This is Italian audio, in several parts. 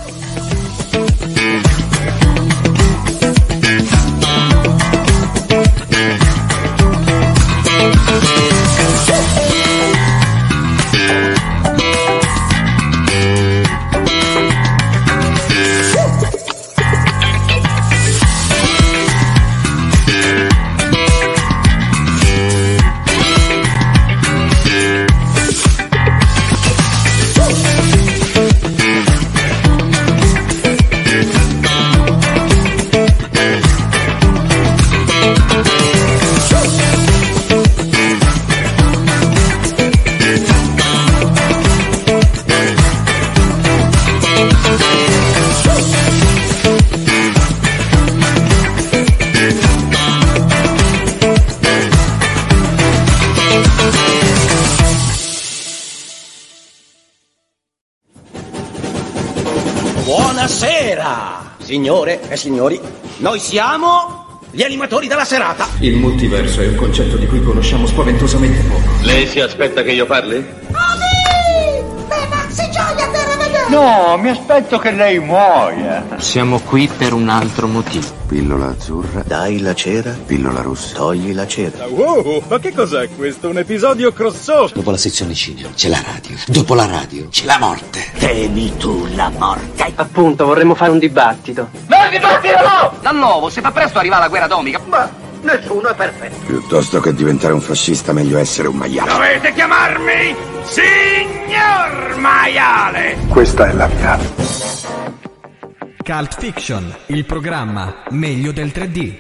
Buonasera, signore e signori. Noi siamo gli animatori della serata. Il multiverso è un concetto di cui conosciamo spaventosamente poco. Lei si aspetta che io parli? Beh, Maxi Gioia per vedere! No, mi aspetto che lei muoia. Siamo qui per un altro motivo. Pillola azzurra. Dai la cera. Pillola rossa. Togli la cera. Wow, ma che cos'è questo? Un episodio crossover? Dopo la sezione cinema c'è la radio. Dopo la radio c'è la morte. Temi tu la morte. Appunto, vorremmo fare un dibattito. No, il dibattito no! Da nuovo, se fa presto arriva la guerra atomica. Ma nessuno è perfetto. Piuttosto che diventare un fascista, meglio essere un maiale. Dovete chiamarmi Signor Maiale! Questa è la mia. Cult Fiction, il programma meglio del 3D.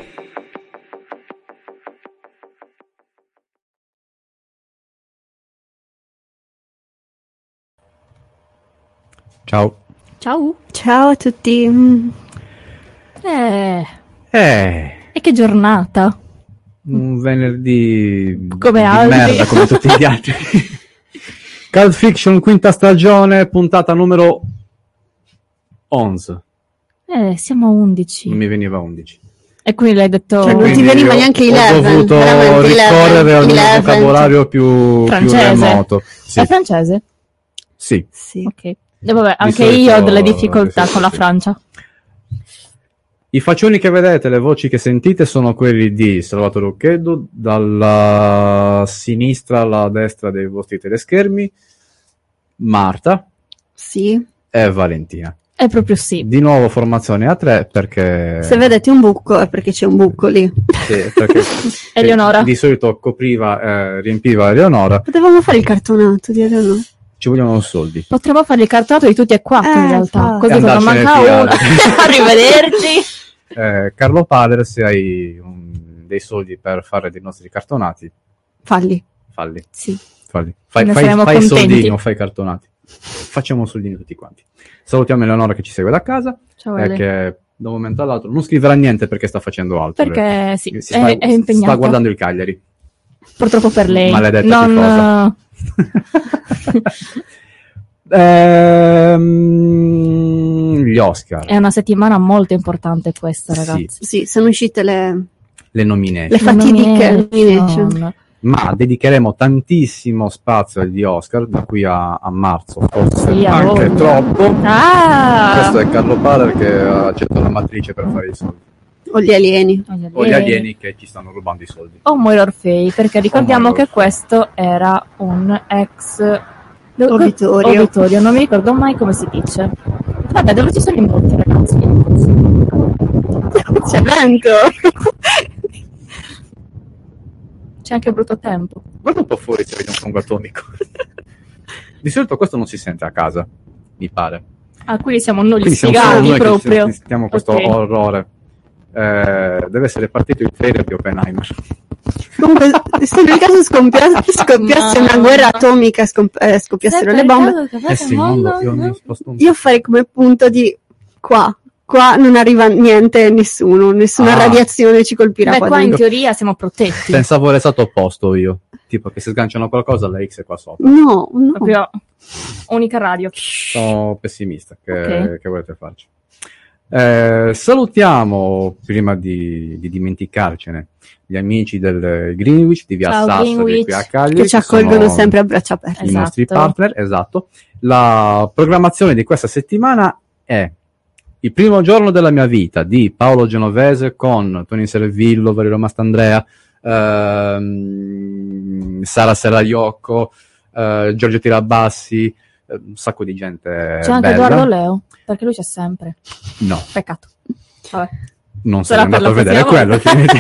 Ciao. Ciao. Ciao a tutti. E che giornata. Un venerdì come di altri. merda come tutti gli altri. Cult Fiction, quinta stagione, puntata numero 11. Siamo a 11. Non mi veniva 11. E quindi l'hai detto... Cioè, non ti veniva neanche 11. Ho dovuto ricorrere al mio vocabolario più remoto. Sì. È francese? Sì. Ok. E vabbè, anche io ho delle difficoltà con la Francia. I faccioni che vedete, le voci che sentite sono quelli di Salvatore Lucchedo, dalla sinistra alla destra dei vostri teleschermi, Marta. Sì. E Valentina. È proprio sì. Di nuovo formazione a 3 perché... Se vedete un buco è perché c'è un buco lì. Sì, perché Eleonora. Di solito copriva, riempiva Eleonora. Potevamo fare il cartonato di Eleonora. Ci vogliono soldi. Potremmo fare il cartonato di tutti e quattro in realtà. Così non manca uno. Arrivederci. Carlo Padre, se hai dei soldi per fare dei nostri cartonati, falli. Sì. Fai soldini o fai cartonati. Facciamo soldini tutti quanti. Salutiamo Eleonora che ci segue da casa. Ciao e che da un momento all'altro non scriverà niente perché sta facendo altro. Perché sì, è Sta impegnato. guardando il Cagliari. Purtroppo per lei. Maledetta tifosa. Gli Oscar. È una settimana molto importante questa, ragazzi. Sì, sono uscite le nomination. Le fatidiche nomination. Ma dedicheremo tantissimo spazio agli Oscar da qui a marzo, forse anche troppo. Questo è Carlo Padre che accetta una matrice per fare i soldi. O gli alieni. O gli alieni che ci stanno rubando i soldi. O Moira Orfei, perché ricordiamo che questo era un ex obitorio, non mi ricordo mai come si dice. Vabbè, dove ci sono i molti, ragazzi? C'è vento. C'è anche brutto tempo. Guarda un po' fuori se vedi un fungo atomico. Di solito questo non si sente a casa, mi pare. Ah, qui siamo noi gli Quindi sfigati proprio. Sentiamo questo orrore. Deve essere partito il trailer di Oppenheimer. Comunque, se nel caso scoppiasse una guerra atomica, scoppiassero le bombe, io farei come punto di qua non arriva niente, nessuna radiazione ci colpirà. Qua in teoria siamo protetti. Pensavo l'esatto opposto io, tipo che se sganciano qualcosa la X è qua sopra. No. Proprio unica radio. Sono pessimista, che volete farci? Salutiamo, prima di dimenticarcene, gli amici del Greenwich di Via Sassari qui a Cagliari, che ci accolgono sempre a braccia aperte. I nostri partner, esatto. La programmazione di questa settimana è Il primo giorno della mia vita di Paolo Genovese con Tony Servillo, Valerio Mastandrea, Sara Serraiocco, Giorgio Tirabassi, un sacco di gente. C'è anche bella. Edoardo Leo, perché lui c'è sempre. No. Peccato. Vabbè. Non sono andato a vedere quello.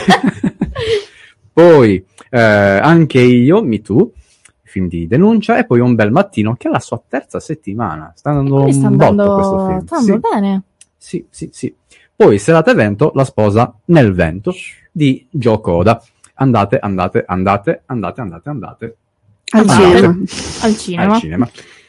Poi anche io, Me Too, film di denuncia, e poi Un bel mattino, che è la sua terza settimana. Sta andando un botto questo film. Sta andando bene. Sì. Poi Serata Evento, La sposa nel vento di Joe Coda. Andate. Al cinema.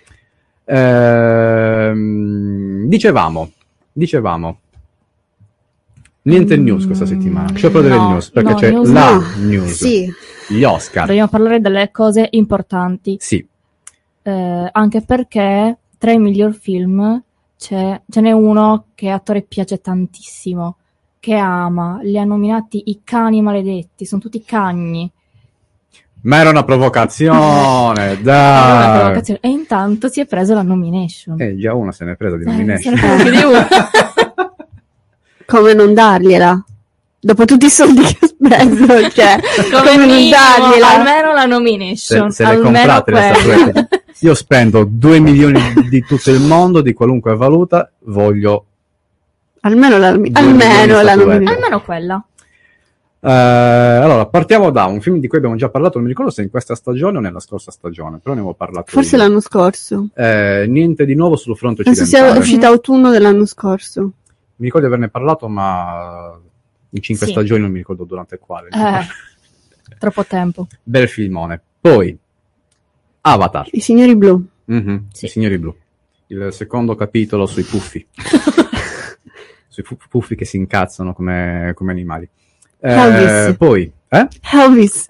Dicevamo. Niente news questa settimana. Sciopero delle news, perché no, c'è news la no. news. Sì. Gli Oscar. Dobbiamo parlare delle cose importanti. Sì. Anche perché tra i miglior film ce n'è uno che a Attore piace tantissimo, che ama, li ha nominati i cani maledetti, sono tutti cagni. Ma era una provocazione, dai! Era una provocazione. E intanto si è preso la nomination. Già una se n'è presa di nomination. Se ne più di una. Come non dargliela? Dopo tutti i soldi che ho speso, cioè, come non dargliela? Almeno la nomination. Se le comprate le statuette. Io spendo 2 milioni di tutto il mondo, di qualunque valuta, voglio almeno quella. Allora, partiamo da un film di cui abbiamo già parlato, non mi ricordo se in questa stagione o nella scorsa stagione, però ne avevo parlato. Forse l'anno scorso. Niente di nuovo sul fronte Penso occidentale. sia uscita autunno dell'anno scorso. Mi ricordo di averne parlato, ma in 5 stagioni non mi ricordo durante quale. Troppo tempo. Bel filmone. Poi Avatar. I signori blu. I signori blu. Il secondo capitolo sui puffi. Sui puffi che si incazzano come animali. Elvis. Poi Elvis.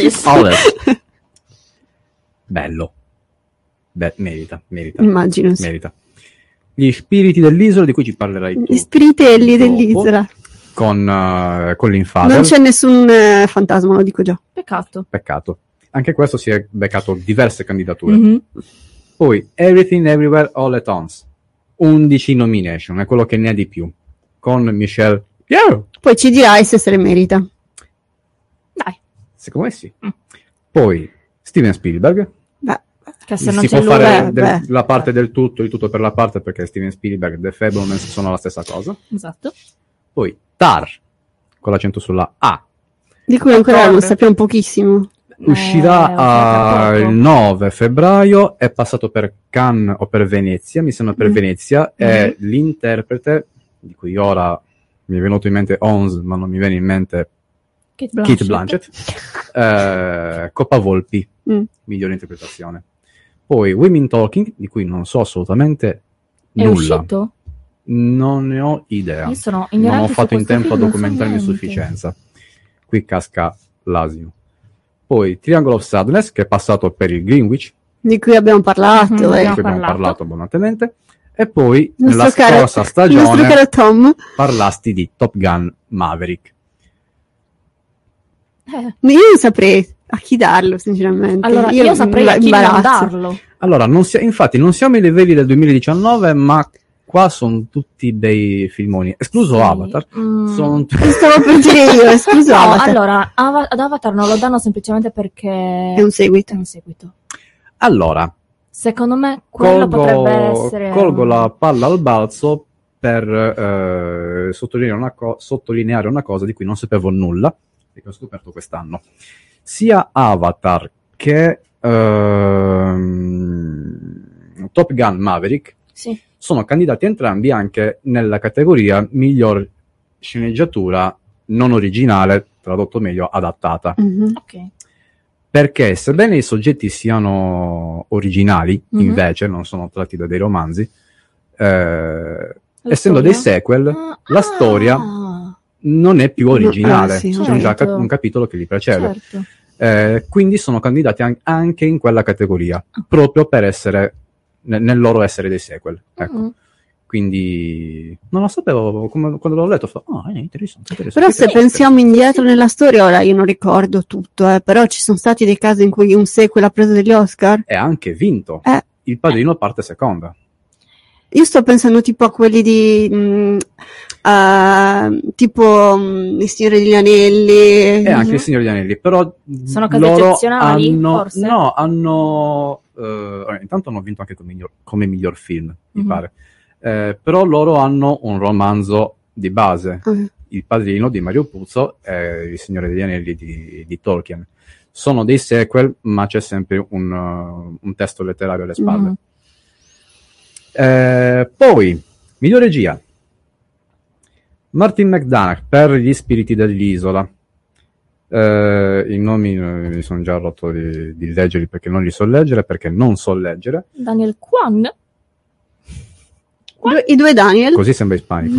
Bello. Merita. Immagino, sì. Merita. Gli spiriti dell'isola, di cui ci parlerai tu. Gli spiritelli dell'isola. Con l'Infadel. Non c'è nessun fantasma, lo dico già. Peccato. Anche questo si è beccato diverse candidature. Poi Everything Everywhere All at Once. 11 nomination, è quello che ne ha di più. Con Michelle Yeoh. Poi ci dirai se le merita. Dai. Secondo me sì. Poi Steven Spielberg. Che se non si c'è può fare la parte del tutto, il tutto per la parte, perché Steven Spielberg e The Fabelmans sono la stessa cosa. Esatto. Poi Tar, con l'accento sulla A. Di cui ancora non sappiamo pochissimo. Uscirà il 9 febbraio, è passato per Cannes o per Venezia, mi sembra per Venezia, è l'interprete, di cui ora mi è venuto in mente Ons, ma non mi viene in mente Kate Blanchett. Coppa Volpi, migliore interpretazione. Poi Women Talking, di cui non so assolutamente nulla. È uscito? Non ne ho idea. Io sono non ho fatto in tempo a film, documentarmi a sufficienza. Qui casca l'asino. Poi Triangle of Sadness, che è passato per il Greenwich, di cui abbiamo parlato. Di cui abbiamo parlato abbondantemente. E poi nella scorsa stagione parlasti di Top Gun Maverick. Io non saprei a chi darlo, sinceramente. Allora, io saprei a chi non darlo. Allora, infatti non siamo ai livelli del 2019, ma qua sono tutti dei filmoni, escluso Avatar. Stavo per dire io, escluso Avatar. Allora, ad Avatar non lo danno semplicemente perché è un seguito. Allora, secondo me quello potrebbe essere. Colgo la palla al balzo per sottolineare una cosa di cui non sapevo nulla e che ho scoperto quest'anno. Sia Avatar che Top Gun Maverick sono candidati entrambi anche nella categoria miglior sceneggiatura non originale, tradotto meglio, adattata. Ok. Perché sebbene i soggetti siano originali, invece non sono tratti da dei romanzi, essendo dei sequel, la storia non è più originale, c'è già un capitolo che li precede. Quindi sono candidati anche in quella categoria, proprio per essere nel loro essere dei sequel. Ecco. Quindi non lo sapevo, quando l'ho letto è interessante. Però se pensiamo indietro nella storia, ora io non ricordo tutto, però ci sono stati dei casi in cui un sequel ha preso degli Oscar e ha anche vinto. Il Padrino parte seconda. Io sto pensando tipo a quelli di tipo Il Signore degli Anelli. E anche Il Signore degli Anelli, però sono cose loro eccezionali, forse? hanno intanto hanno vinto anche come miglior film, mi pare. Però loro hanno un romanzo di base, Il Padrino di Mario Puzo e Il Signore degli Anelli di Tolkien. Sono dei sequel, ma c'è sempre un testo letterario alle spalle. Poi, miglior regia. Martin McDonagh per Gli Spiriti dell'Isola. I nomi mi sono già rotto di leggerli perché non li so leggere, perché non so leggere. Daniel Kwan. I due Daniel. Così sembra ispanico.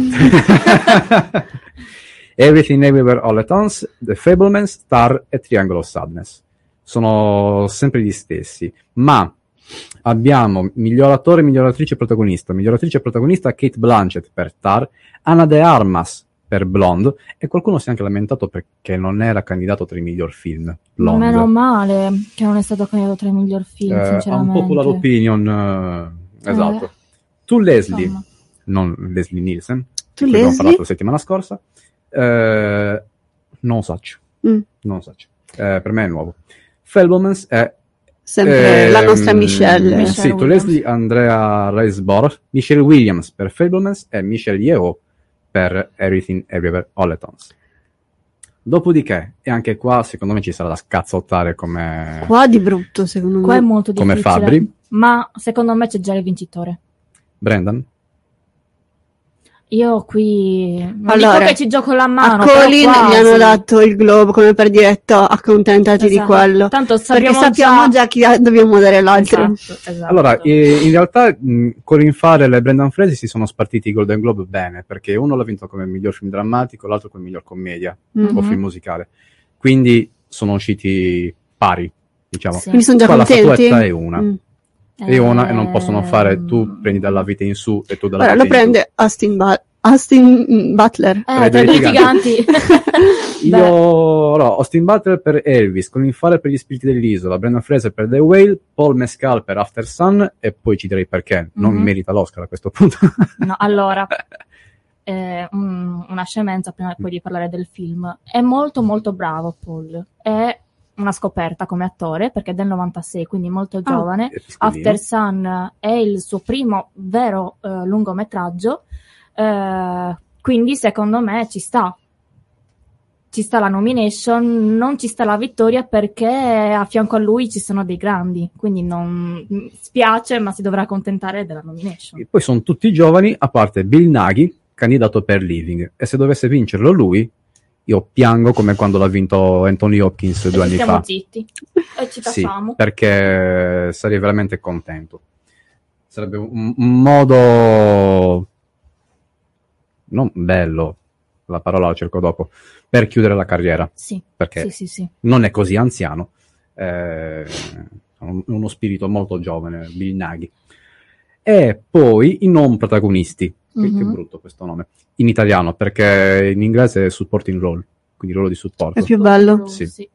Everything Everywhere All at Once, The Fabelmans, Star e Triangle of Sadness. Sono sempre gli stessi, ma abbiamo miglior attore, miglior attrice e protagonista. Miglior attrice e protagonista Cate Blanchett per Tar, Ana de Armas per Blonde, e qualcuno si è anche lamentato perché non era candidato tra i miglior film. Blonde. Meno male che non è stato candidato tra i miglior film, sinceramente. Un popular opinion, esatto. Tu Leslie, non Leslie Nielsen, tu abbiamo parlato la settimana scorsa, non saccio. Per me è nuovo. Fabelmans è sempre la nostra Michelle. Sì, tu Leslie, Andrea Riseborough, Michelle Williams per Fabelmans e Michelle Yeoh per Everything Everywhere All at Once. Dopodiché, e anche qua secondo me ci sarà da scazzottare come... Qua di brutto, secondo me. Qua è molto difficile. Come Fabri. Ma secondo me c'è già il vincitore. Brendan? Io qui non allora, dico che ci gioco la mano, a Colin gli hanno dato il globo come per dire accontentati di quello, tanto perché sappiamo già chi dobbiamo dare l'altro. Esatto. Allora, in realtà Colin Farrell e Brendan Fraser si sono spartiti i Golden Globe bene, perché uno l'ha vinto come miglior film drammatico, l'altro come miglior commedia o film musicale, quindi sono usciti pari, diciamo. Sì. Quindi sono già contenti? La statuetta è una. E una, e non possono fare tu prendi dalla vite in su e tu dalla vite lo prende Austin Butler tra i giganti. Austin Butler per Elvis, Colin Farrell per Gli Spiriti dell'Isola, Brendan Fraser per The Whale, Paul Mescal per After Sun, e poi ci direi perché non merita l'Oscar a questo punto. No, allora una scemenza prima poi di parlare del film. È molto molto bravo Paul, è una scoperta come attore perché è del 96, quindi molto giovane. After Sun è il suo primo vero lungometraggio, quindi secondo me ci sta la nomination, non ci sta la vittoria perché a fianco a lui ci sono dei grandi, quindi non spiace, ma si dovrà accontentare della nomination. E poi sono tutti giovani, a parte Bill Nighy, candidato per Living, e se dovesse vincerlo lui io piango come quando l'ha vinto Anthony Hopkins 2 anni fa. Stiamo zitti e ci tacciamo. Sì, perché sarei veramente contento. Sarebbe un modo non bello, la parola la cerco dopo, per chiudere la carriera. Sì. Perché sì. non è così anziano. Uno spirito molto giovane, Bill Nighy. E poi i non protagonisti. Che brutto questo nome. In italiano, perché in inglese è supporting role, quindi ruolo di supporto. È più bello. Sì.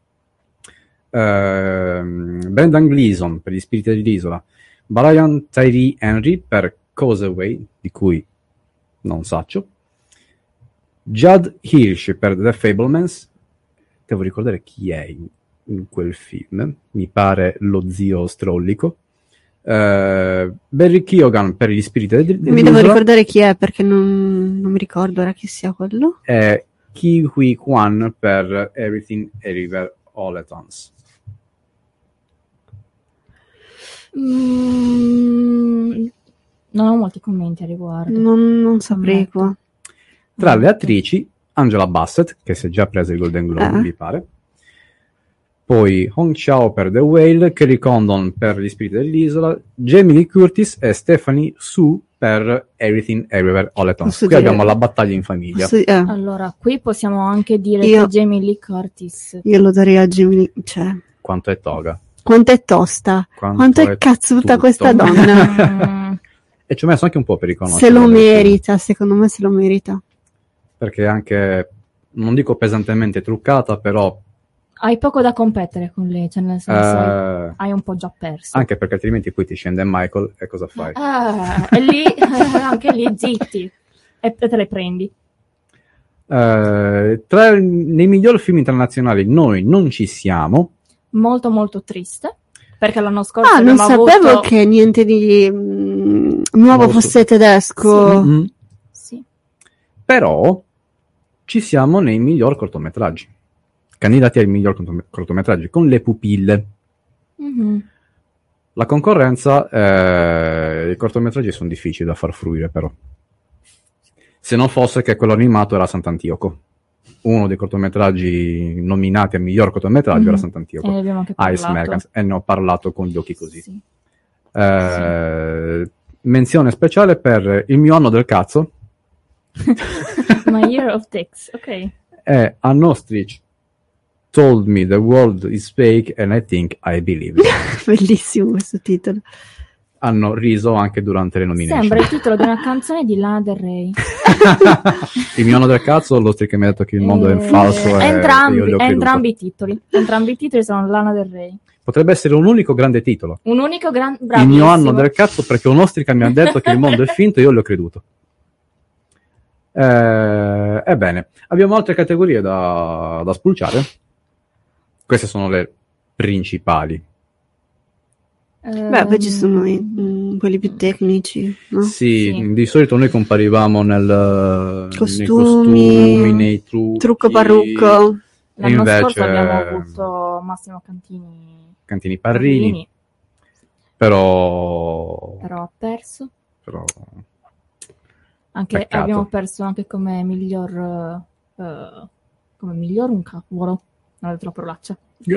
Brendan Gleeson per Gli Spiriti dell'Isola, Brian Tyree Henry per Causeway, di cui non saccio, Judd Hirsch per The Fabelmans, devo ricordare chi è in quel film, mi pare lo zio strollico, Barry Keoghan per Gli Spiriti dell'Isola. Mi devo ricordare chi è perché non mi ricordo ora chi sia quello. Ki Hui Kwan per Everything Everywhere All at Once. Non ho molti commenti a riguardo. Non saprei qua. Tra le attrici Angela Bassett, che si è già presa il Golden Globe, mi pare. Poi Hong Chau per The Whale, Kerry Condon per Gli Spiriti dell'Isola, Jamie Lee Curtis e Stephanie Su per Everything Everywhere All at Once. Qui abbiamo la battaglia in famiglia. Allora, qui possiamo anche dire che Jamie Lee Curtis. Io lo darei a Jamie Lee, Quanto è toga. Quanto è tosta. Quanto è cazzuta questa donna. E ci ho messo anche un po' per riconoscere. Se lo merita, secondo me se lo merita. Perché anche, non dico pesantemente truccata, però Hai poco da competere con lei, cioè nel senso hai un po' già perso. Anche perché altrimenti poi ti scende Michael e cosa fai? E lì, anche lì zitti, e te le prendi. Nei migliori film internazionali noi non ci siamo. Molto molto triste, perché l'anno scorso non abbiamo sapevo avuto... che niente di nuovo fosse tedesco. Sì. Sì. Però ci siamo nei miglior cortometraggi, candidati ai miglior cortometraggi con Le Pupille. Mm-hmm. La concorrenza, i cortometraggi sono difficili da far fruire, però. Se non fosse che quello animato era Sant'Antioco. Uno dei cortometraggi nominati a miglior cortometraggio era Sant'Antioco. E ne abbiamo anche parlato. Ice Merchants, e ne ho parlato con gli occhi così. Sì. Menzione speciale per Il mio anno del cazzo. My Year of Dicks, ok. E An Ostrich Told Me the World is Fake and I Think I Believe. Bellissimo questo titolo. Hanno riso anche durante le nomination. Sembra il titolo di una canzone di Lana Del Rey. Il mio anno del cazzo, l'Ostrich che mi ha detto che il mondo è falso. Entrambi i titoli. Entrambi i titoli sono Lana Del Rey. Potrebbe essere un unico grande titolo. Un unico grande... Il mio anno del cazzo, perché un'ostrica mi ha detto che il mondo è finto e io le ho creduto. Ebbene, abbiamo altre categorie da spulciare. Queste sono le principali. Poi ci sono quelli più tecnici, no? Sì, di solito noi comparivamo nei costumi, nei trucco parrucco. L'anno invece scorso abbiamo avuto Massimo Cantini Parrini, però ha perso. Però anche peccato. Abbiamo perso anche come miglior un cavolo, non ho detto la parolaccia.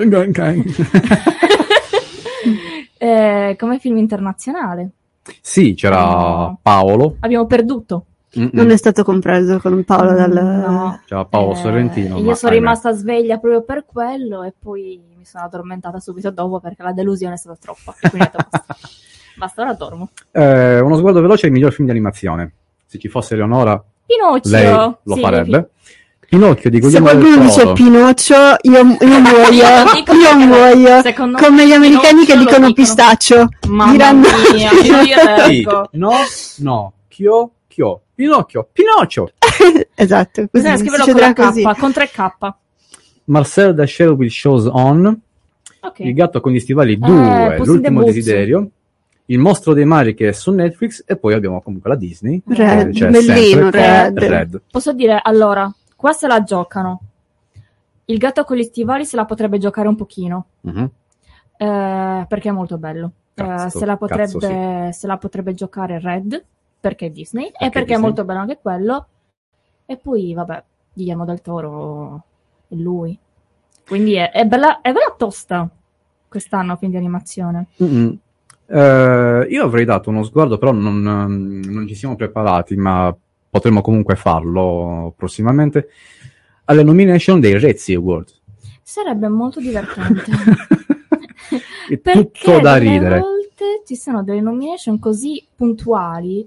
Come film internazionale. Sì, c'era Paolo. Abbiamo perduto. Non è stato compreso con Paolo No. C'era Paolo Sorrentino. Io sono rimasta sveglia proprio per quello e poi mi sono addormentata subito dopo perché la delusione è stata troppa. E quindi ho detto basta, ora dormo. Uno sguardo veloce al miglior film di animazione. Se ci fosse Eleonora, Pinocchio. lei lo farebbe. Pinocchio di Guglielmo Se qualcuno del dice Toro. Pinocchio, io muoio. Secondo me Come gli americani che Pinocchio dicono lo pistaccio. Mamma Diranno mia, io Sì. leggo. No, Chio, Pinocchio. Esatto, così Bisogna scriverlo con succederà la K, così. con 3K. Marcel the Shell Will Shows On. Ok. Il gatto con gli stivali 2, Puss in L'ultimo the Boots. desiderio. Il mostro dei mari che è su Netflix. E poi abbiamo comunque la Disney. Red, che c'è bellino, sempre. Red. Posso dire, allora, qua se la giocano. Il gatto con gli stivali se la potrebbe giocare un pochino. Mhm. Perché è molto bello. Se la potrebbe giocare Red, perché è Disney. E perché Disney. è molto bello anche quello. E poi, vabbè, Guillermo del Toro è lui. Quindi è bella tosta quest'anno, film di animazione. Mm-mm. Io avrei dato uno sguardo, però non ci siamo preparati, ma potremmo comunque farlo prossimamente, alle nomination dei Razzie Award. Sarebbe molto divertente. È Perché tutto da delle ridere. volte ci sono delle nomination così puntuali.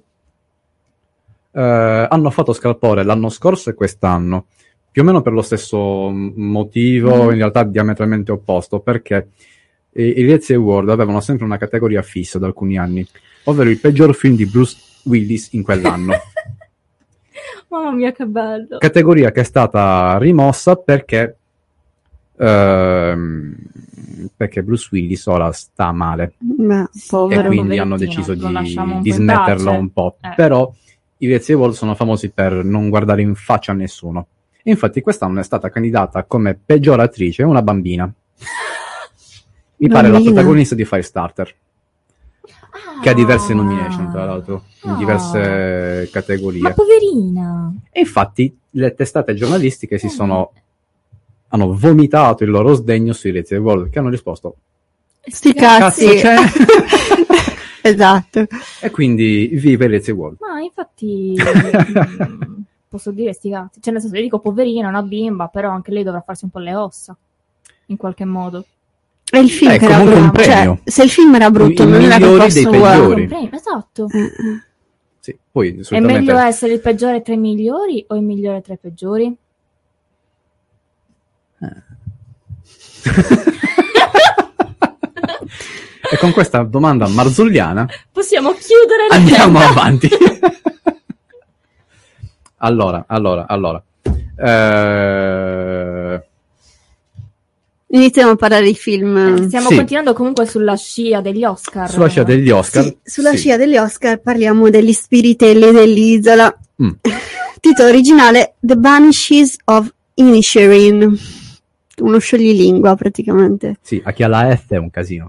Hanno fatto scalpore l'anno scorso e quest'anno, più o meno per lo stesso motivo, in realtà diametralmente opposto, perché i Razzie Award avevano sempre una categoria fissa da alcuni anni, ovvero il peggior film di Bruce Willis in quell'anno. Mamma mia, che bello. Categoria che è stata rimossa perché Bruce Willis ora sta male. Povero, e quindi poverettino, hanno deciso lo lasciamo un di po' in smetterlo pace. un po'. Però i Razzie Award sono famosi per non guardare in faccia a nessuno. E infatti quest'anno è stata candidata come peggior attrice una bambina. Mi pare la protagonista di Firestarter, che ha diverse nomination tra l'altro, in diverse categorie. Ma poverina. E infatti le testate giornalistiche hanno vomitato il loro sdegno sui Razzie Award, che hanno risposto Sti cazzi. c'è? Esatto. E quindi vive i Razzie Award. Ma infatti posso dire sti cazzi. Cioè nel senso, io dico poverina, una bimba, però anche lei dovrà farsi un po' le ossa, in qualche modo. E il film che era comunque un brutto, premio. se il film era brutto, I non era migliori colpa dei sua. peggiori. Esatto. Sì, poi È solitamente meglio essere il peggiore tra i migliori o il migliore tra i peggiori? E con questa domanda marzulliana possiamo chiudere la andiamo avanti. Allora. Iniziamo a parlare di film. Stiamo continuando comunque sulla scia degli Oscar. Sulla scia degli Oscar. Sì, sulla scia degli Oscar parliamo degli spiritelli dell'isola. Titolo originale: The Banshees of Inisherin. Uno scioglilingua praticamente. Sì, a chi ha la F è un casino.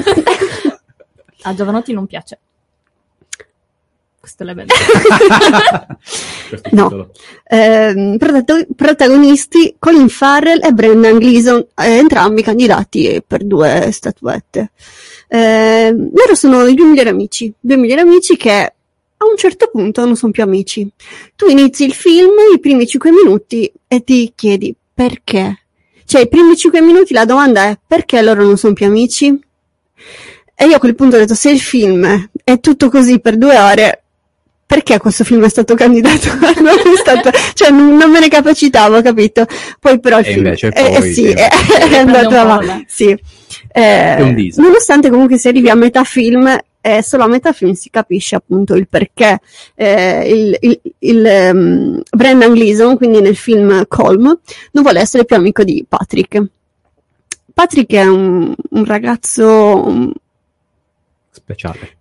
A Giovanotti non piace. Questo l'è bello. No. Protagonisti Colin Farrell e Brendan Gleeson, entrambi candidati per 2 statuette. Loro sono i due migliori amici che a un certo punto non sono più amici. Tu inizi il film, i primi 5 minuti, e ti chiedi perché. Cioè, i primi 5 minuti la domanda è: perché loro non sono più amici? E io a quel punto ho detto: se il film è tutto così per 2 ore, perché questo film è stato candidato? Cioè, non me ne capacitavo, capito? Poi però il film invece poi è andato avanti. Sì. È un disastro. Nonostante comunque se arrivi a metà film, solo a metà film si capisce appunto il perché Brendan Gleeson, quindi nel film Colm, non vuole essere più amico di Patrick. Patrick è un ragazzo speciale.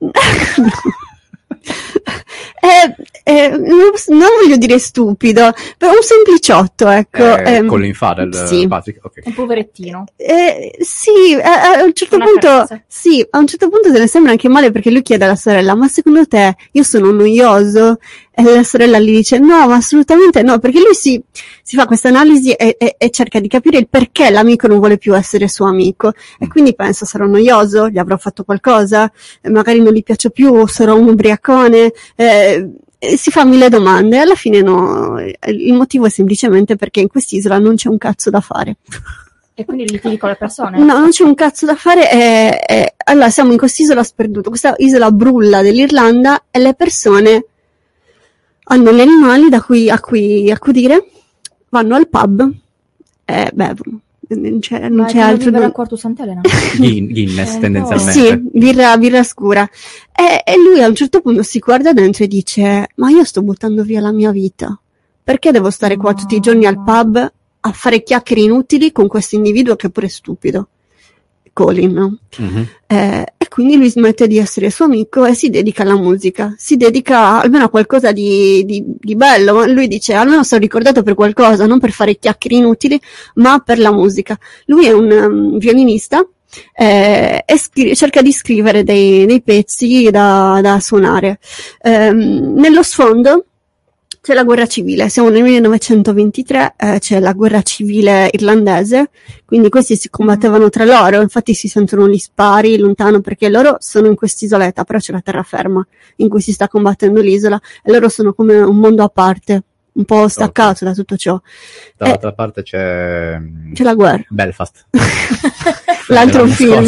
Non voglio dire stupido, però un sempliciotto, ecco. Colin Farrell, sì. Patrick, ok. Un poverettino. Sì, a un certo punto te ne sembra anche male, perché lui chiede alla sorella: ma secondo te io sono noioso? E la sorella gli dice: no, ma assolutamente no, perché lui si fa questa analisi e cerca di capire il perché l'amico non vuole più essere suo amico, e quindi pensa: sarò noioso, gli avrò fatto qualcosa, magari non gli piaccio più, sarò un ubriacone, si fa 1000 domande, e alla fine no, il motivo è semplicemente perché in quest'isola non c'è un cazzo da fare. E quindi litighi con le persone? No, non c'è un cazzo da fare. Allora, siamo in quest'isola sperduta, questa isola brulla dell'Irlanda, e le persone hanno gli animali a cui accudire, vanno al pub e bevono. Non c'è altro da Quarto Sant'Elena. Guinness tendenzialmente. Sì, birra scura. E lui a un certo punto si guarda dentro e dice: ma io sto buttando via la mia vita, perché devo stare qua tutti i giorni al pub a fare chiacchiere inutili con questo individuo che è pure stupido, Colin, no? Mm-hmm. E quindi lui smette di essere suo amico e si dedica alla musica, si dedica almeno a qualcosa di bello. Lui dice: almeno sono ricordato per qualcosa, non per fare chiacchiere inutili, ma per la musica. Lui è un violinista, e cerca di scrivere dei pezzi da suonare. Nello sfondo c'è la guerra civile, siamo nel 1923, c'è la guerra civile irlandese, quindi questi si combattevano tra loro, infatti si sentono gli spari lontano, perché loro sono in quest'isoletta, però c'è la terraferma in cui si sta combattendo l'isola, e loro sono come un mondo a parte, un po' staccato da tutto ciò. Dall'altra parte c'è la guerra. Belfast. L'altro film.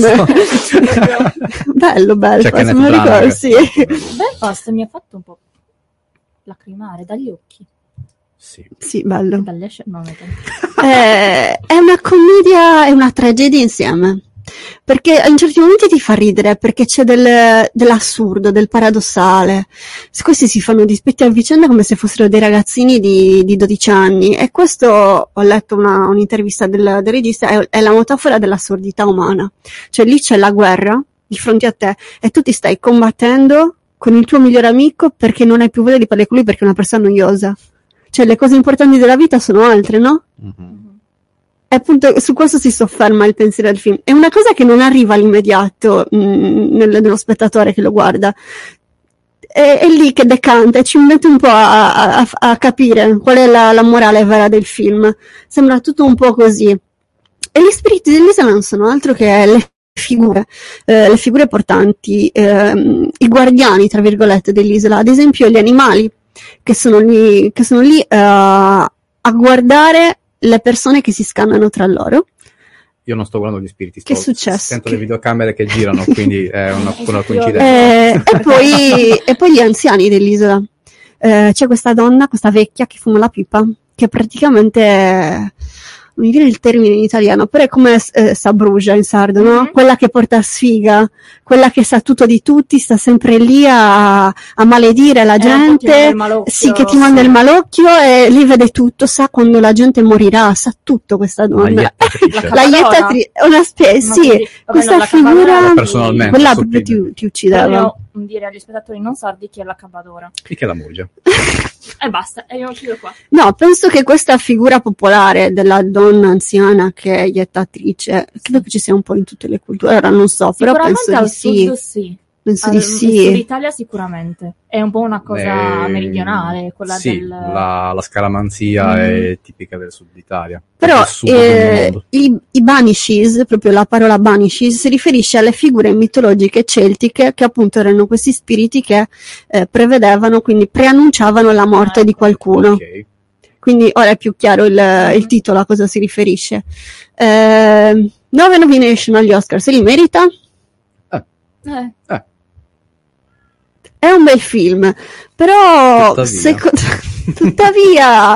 Bello, Belfast, me lo ricordo, sì. Belfast mi ha fatto un po' lacrimare dagli occhi. Sì, bello. Dalle asce... no, è una commedia e una tragedia insieme, perché in certi momenti ti fa ridere, perché c'è dell'assurdo, del paradossale. Questi si fanno dispetti a vicenda come se fossero dei ragazzini di 12 anni, e questo, ho letto un'intervista del regista, è la metafora dell'assurdità umana. Cioè lì c'è la guerra di fronte a te e tu ti stai combattendo con il tuo migliore amico perché non hai più voglia di parlare con lui, perché è una persona noiosa. Cioè le cose importanti della vita sono altre, no? Mm-hmm. E appunto su questo si sofferma il pensiero del film. È una cosa che non arriva all'immediato nello spettatore che lo guarda. È lì che decanta e ci mette un po' a capire qual è la morale vera del film. Sembra tutto un po' così. E gli spiriti dell'isola non sono altro che le figure portanti, i guardiani, tra virgolette, dell'isola. Ad esempio gli animali che sono lì a guardare le persone che si scannano tra loro. Io non sto guardando gli spiriti, che è successo? Sento le videocamere che girano, quindi è una coincidenza. E poi gli anziani dell'isola. C'è questa donna, questa vecchia che fuma la pipa, che praticamente mi viene il termine in italiano, però è come Sabrugia in sardo, no? Quella che porta sfiga, quella che sa tutto di tutti, sta sempre lì a maledire la gente, sì, che ti manda il malocchio e lì vede tutto, sa quando la gente morirà, sa tutto questa donna. La iettatrice, una specie, sì, questa figura, quella proprio ti uccideva. Voglio dire agli spettatori non sardi chi è la Cabadora. E che è la Murgia. E basta, e io chiudo qua. No, penso che questa figura popolare della donna anziana che è iettatrice, credo che ci sia un po' in tutte le culture, ora non so, però penso di sì. Sud, sì. Penso di sì. In Sud Italia sicuramente. È un po' una cosa meridionale, quella sì, del... la scaramanzia è tipica del Sud Italia. Però i banishes, proprio la parola banishes, si riferisce alle figure mitologiche celtiche che appunto erano questi spiriti che prevedevano, quindi preannunciavano la morte di qualcuno. Okay. Quindi ora è più chiaro il titolo a cosa si riferisce. 9 nomination agli Oscar, se li merita? È un bel film, però tuttavia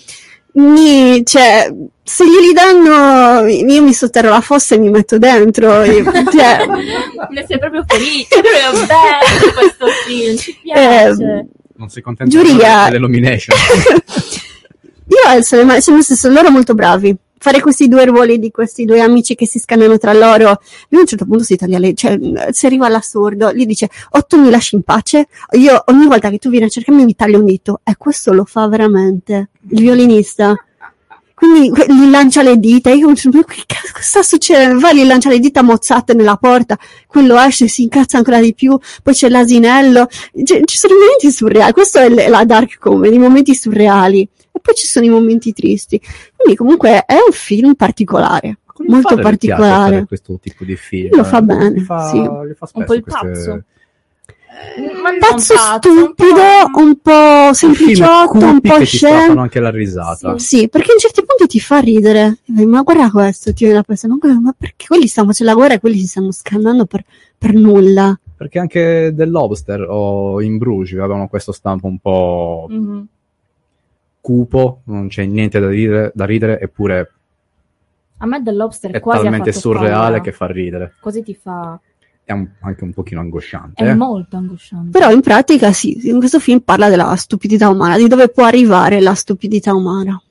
cioè, se glieli danno io mi sotterro la fossa e mi metto dentro, cioè, ne sei proprio felice, è proprio bello questo film, ci piace. Non sei contento delle nomination? Io alzo le mani, cioè, nel senso, loro molto bravi. Fare questi due ruoli di questi due amici che si scannano tra loro, lui a un certo punto si taglia cioè si arriva all'assurdo, gli dice 8 mi lasci in pace, io ogni volta che tu vieni a cercarmi mi taglio un dito, e questo lo fa veramente il violinista, quindi gli lancia le dita, io che cazzo sta succedendo, va, gli lancia le dita mozzate nella porta, quello esce, si incazza ancora di più, poi c'è l'asinello, cioè, ci sono i momenti surreali, questo è la dark comedy, i momenti surreali. E poi ci sono i momenti tristi. Quindi comunque è un film particolare, molto particolare. Fare questo tipo di film. Lo fa bene, Li fa spesso un po' il pazzo. Un pazzo stupido, un po' sempliciotto, un po' che ti strappano anche la risata. Sì, perché in certi punti ti fa ridere. Ma guarda questo, ti viene da pensare, ma perché quelli stanno facendo la guerra e quelli si stanno scannando per nulla? Perché anche The Lobster o In Bruges avevano questo stampo un po'... cupo, non c'è niente da ridere, eppure a me The Lobster è quasi talmente surreale paura. che fa ridere. Così ti fa... È anche un pochino angosciante. È molto angosciante. Però in pratica sì, in questo film parla della stupidità umana, di dove può arrivare la stupidità umana.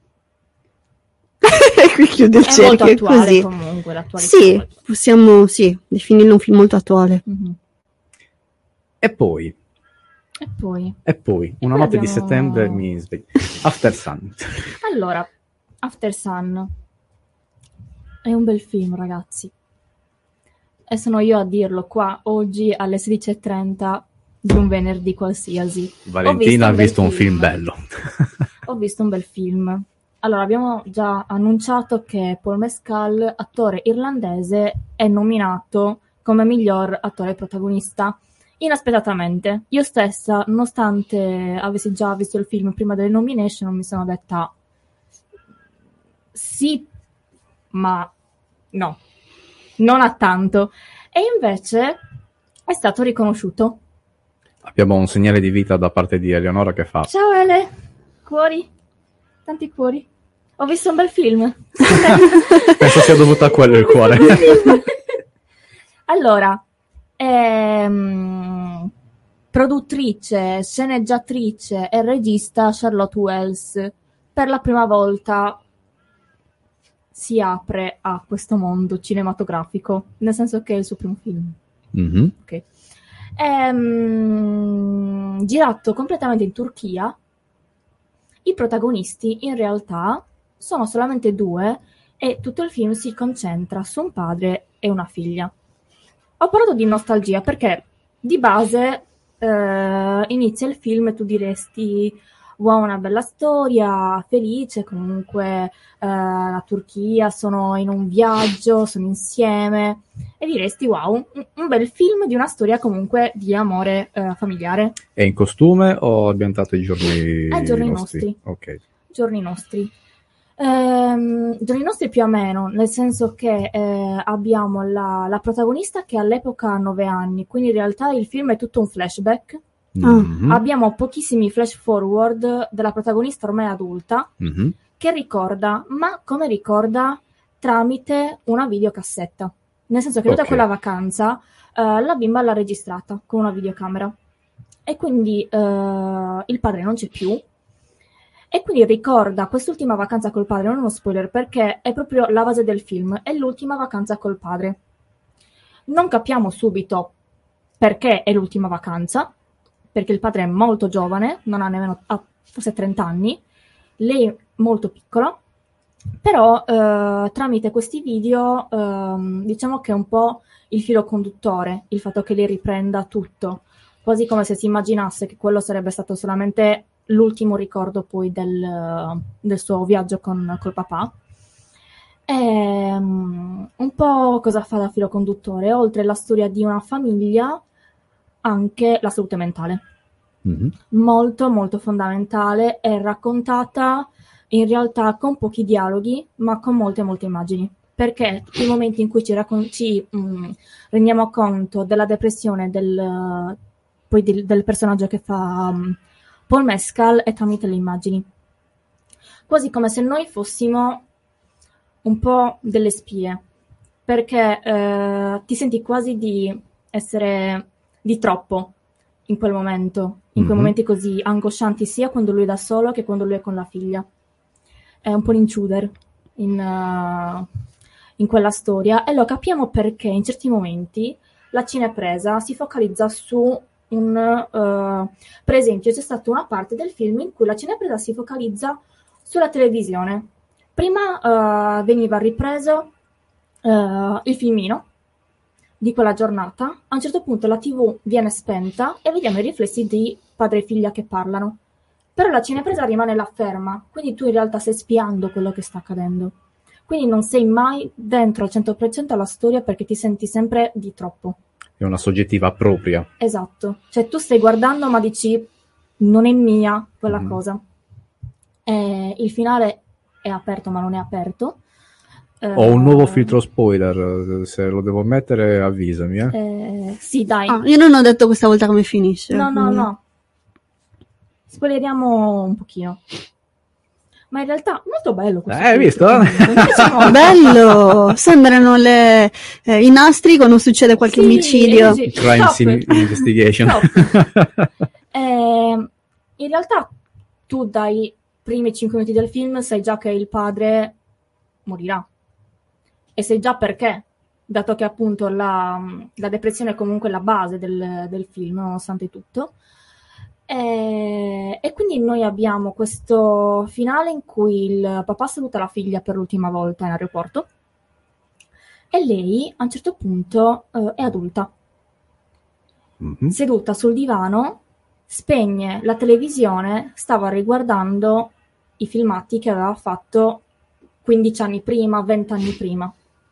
E qui chiude il cerchio. È molto attuale così. Comunque, l'attualità. Sì, possiamo definirlo un film molto attuale. Mm-hmm. E poi, una notte di settembre mi sveglio. After Sun. Allora, After Sun è un bel film, ragazzi. E sono io a dirlo qua oggi alle 16:30 di un venerdì qualsiasi. Valentina ha visto un film bello. Ho visto un bel film. Allora, abbiamo già annunciato che Paul Mescal, attore irlandese, è nominato come miglior attore protagonista. Inaspettatamente, io stessa, nonostante avessi già visto il film prima delle nomination, mi sono detta sì, ma no, non a tanto. E invece è stato riconosciuto. Abbiamo un segnale di vita da parte di Eleonora che fa: ciao Ele, cuori, tanti cuori. Ho visto un bel film. Penso sia dovuto a quello il cuore. Allora, produttrice, sceneggiatrice e regista Charlotte Wells per la prima volta si apre a questo mondo cinematografico, nel senso che è il suo primo film. Mm-hmm. Okay. Girato completamente in Turchia. I protagonisti in realtà sono solamente 2 e tutto il film si concentra su un padre e una figlia. Ho parlato di nostalgia perché di base inizia il film e tu diresti wow, una bella storia, felice, comunque la Turchia, sono in un viaggio, sono insieme, e diresti wow, un bel film di una storia comunque di amore familiare. È in costume o ambientato ai giorni nostri? Ok. Giorni nostri. Giorni nostri più o meno, nel senso che abbiamo la protagonista che all'epoca ha 9 anni, quindi in realtà il film è tutto un flashback. Mm-hmm. Abbiamo pochissimi flash forward della protagonista ormai adulta, mm-hmm, che che ricorda, ma come ricorda? Tramite una videocassetta. Nel senso che tutta quella vacanza la bimba l'ha registrata con una videocamera. E quindi il padre non c'è più. E quindi ricorda quest'ultima vacanza col padre, non è uno spoiler, perché è proprio la base del film, è l'ultima vacanza col padre. Non capiamo subito perché è l'ultima vacanza, perché il padre è molto giovane, non ha nemmeno, forse 30 anni, lei è molto piccola, però tramite questi video diciamo che è un po' il filo conduttore, il fatto che lei riprenda tutto, quasi come se si immaginasse che quello sarebbe stato solamente l'ultimo ricordo poi del suo viaggio col papà. E, un po' cosa fa da filo conduttore? Oltre la storia di una famiglia, anche la salute mentale. Molto, molto fondamentale, è raccontata in realtà con pochi dialoghi, ma con molte, molte immagini. Perché i momenti in cui ci rendiamo conto della depressione del personaggio che fa Paul Mescal è tramite le immagini. Quasi come se noi fossimo un po' delle spie, perché ti senti quasi di essere di troppo in quel momento, in quei momenti così angoscianti, sia quando lui è da solo che quando lui è con la figlia. È un po' un intruder in quella storia, e lo capiamo perché in certi momenti la cinepresa si focalizza su per esempio c'è stata una parte del film in cui la cinepresa si focalizza sulla televisione. Prima veniva ripreso il filmino di quella giornata, a un certo punto la TV viene spenta e vediamo i riflessi di padre e figlia che parlano, però la cinepresa rimane là ferma, quindi tu in realtà stai spiando quello che sta accadendo, quindi non sei mai dentro al 100% alla storia perché ti senti sempre di troppo. È una soggettiva propria. Esatto, cioè tu stai guardando ma dici non è mia quella cosa. Il finale è aperto ma non è aperto. Ho un nuovo filtro spoiler, se lo devo mettere avvisami. Sì, dai. Io non ho detto questa volta come finisce. No. Spoileriamo un pochino. Ma in realtà molto bello questo. Hai visto? Bello! Sembrano i nastri quando succede qualche omicidio. Crime investigation. In realtà tu dai primi 5 minuti del film sai già che il padre morirà. E sai già perché, dato che appunto la depressione è comunque la base del film, nonostante tutto. E quindi noi abbiamo questo finale in cui il papà saluta la figlia per l'ultima volta in aeroporto e lei a un certo punto è adulta, seduta sul divano, spegne la televisione, stava riguardando i filmati che aveva fatto 15 anni prima, 20 anni prima.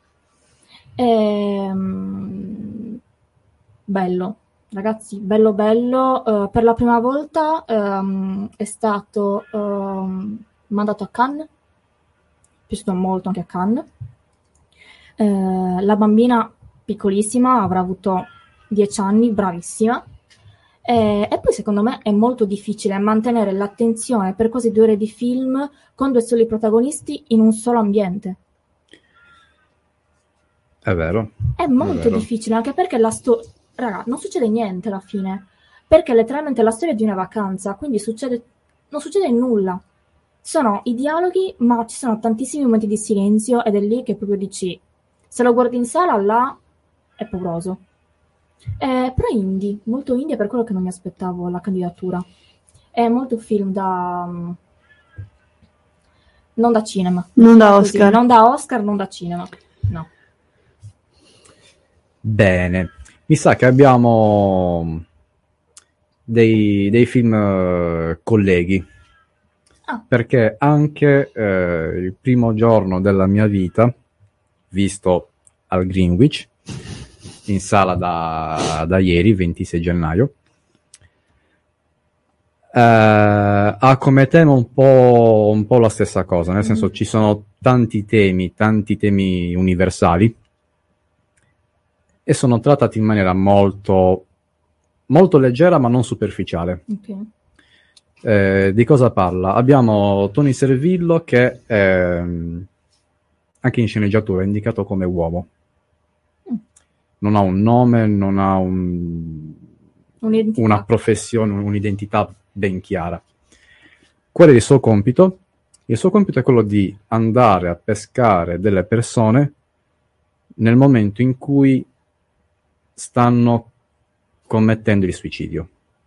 Bello. Ragazzi, bello, per la prima volta è stato mandato a Cannes, è piaciuto molto anche a Cannes. La bambina piccolissima, avrà avuto 10 anni, bravissima. E poi secondo me è molto difficile mantenere l'attenzione per quasi 2 ore di film con 2 soli protagonisti in un solo ambiente. È vero. È molto difficile, anche perché raga, non succede niente alla fine, perché letteralmente la storia è di una vacanza, quindi non succede nulla. Sono i dialoghi, ma ci sono tantissimi momenti di silenzio ed è lì che proprio dici, se lo guardi in sala là è pauroso. Però indie, molto indie, per quello che non mi aspettavo la candidatura. È molto film non da cinema. Non da Oscar. Non da Oscar, non da cinema. No. Bene. Mi sa che abbiamo dei film colleghi, perché anche il primo giorno della mia vita, visto al Greenwich, in sala da ieri, 26 gennaio, ha come tema un po' la stessa cosa, nel senso ci sono tanti temi universali, e sono trattati in maniera molto, molto leggera ma non superficiale. Di cosa parla? Abbiamo Tony Servillo che anche in sceneggiatura è indicato come uomo. Non ha un nome, non ha una professione, un'identità ben chiara. Qual è il suo compito? Il suo compito è quello di andare a pescare delle persone nel momento in cui stanno commettendo il suicidio.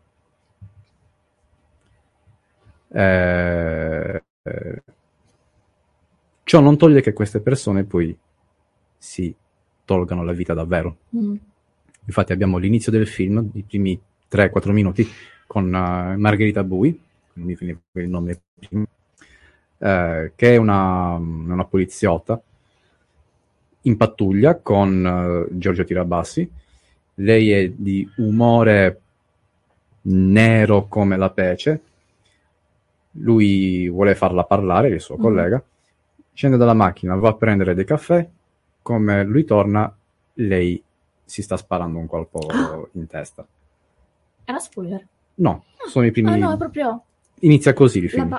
Ciò non toglie che queste persone poi si tolgano la vita davvero. Infatti abbiamo l'inizio del film, i primi 3-4 minuti, con Margherita Bui, non mi veniva il nome prima, che è una poliziotta in pattuglia con Giorgio Tirabassi. Lei è di umore nero come la pece. Lui vuole farla parlare, il suo collega, scende dalla macchina, va a prendere dei caffè, come lui torna, lei si sta sparando un colpo in testa. È una spoiler? No, sono i primi... Ah no, è proprio... Inizia così il film.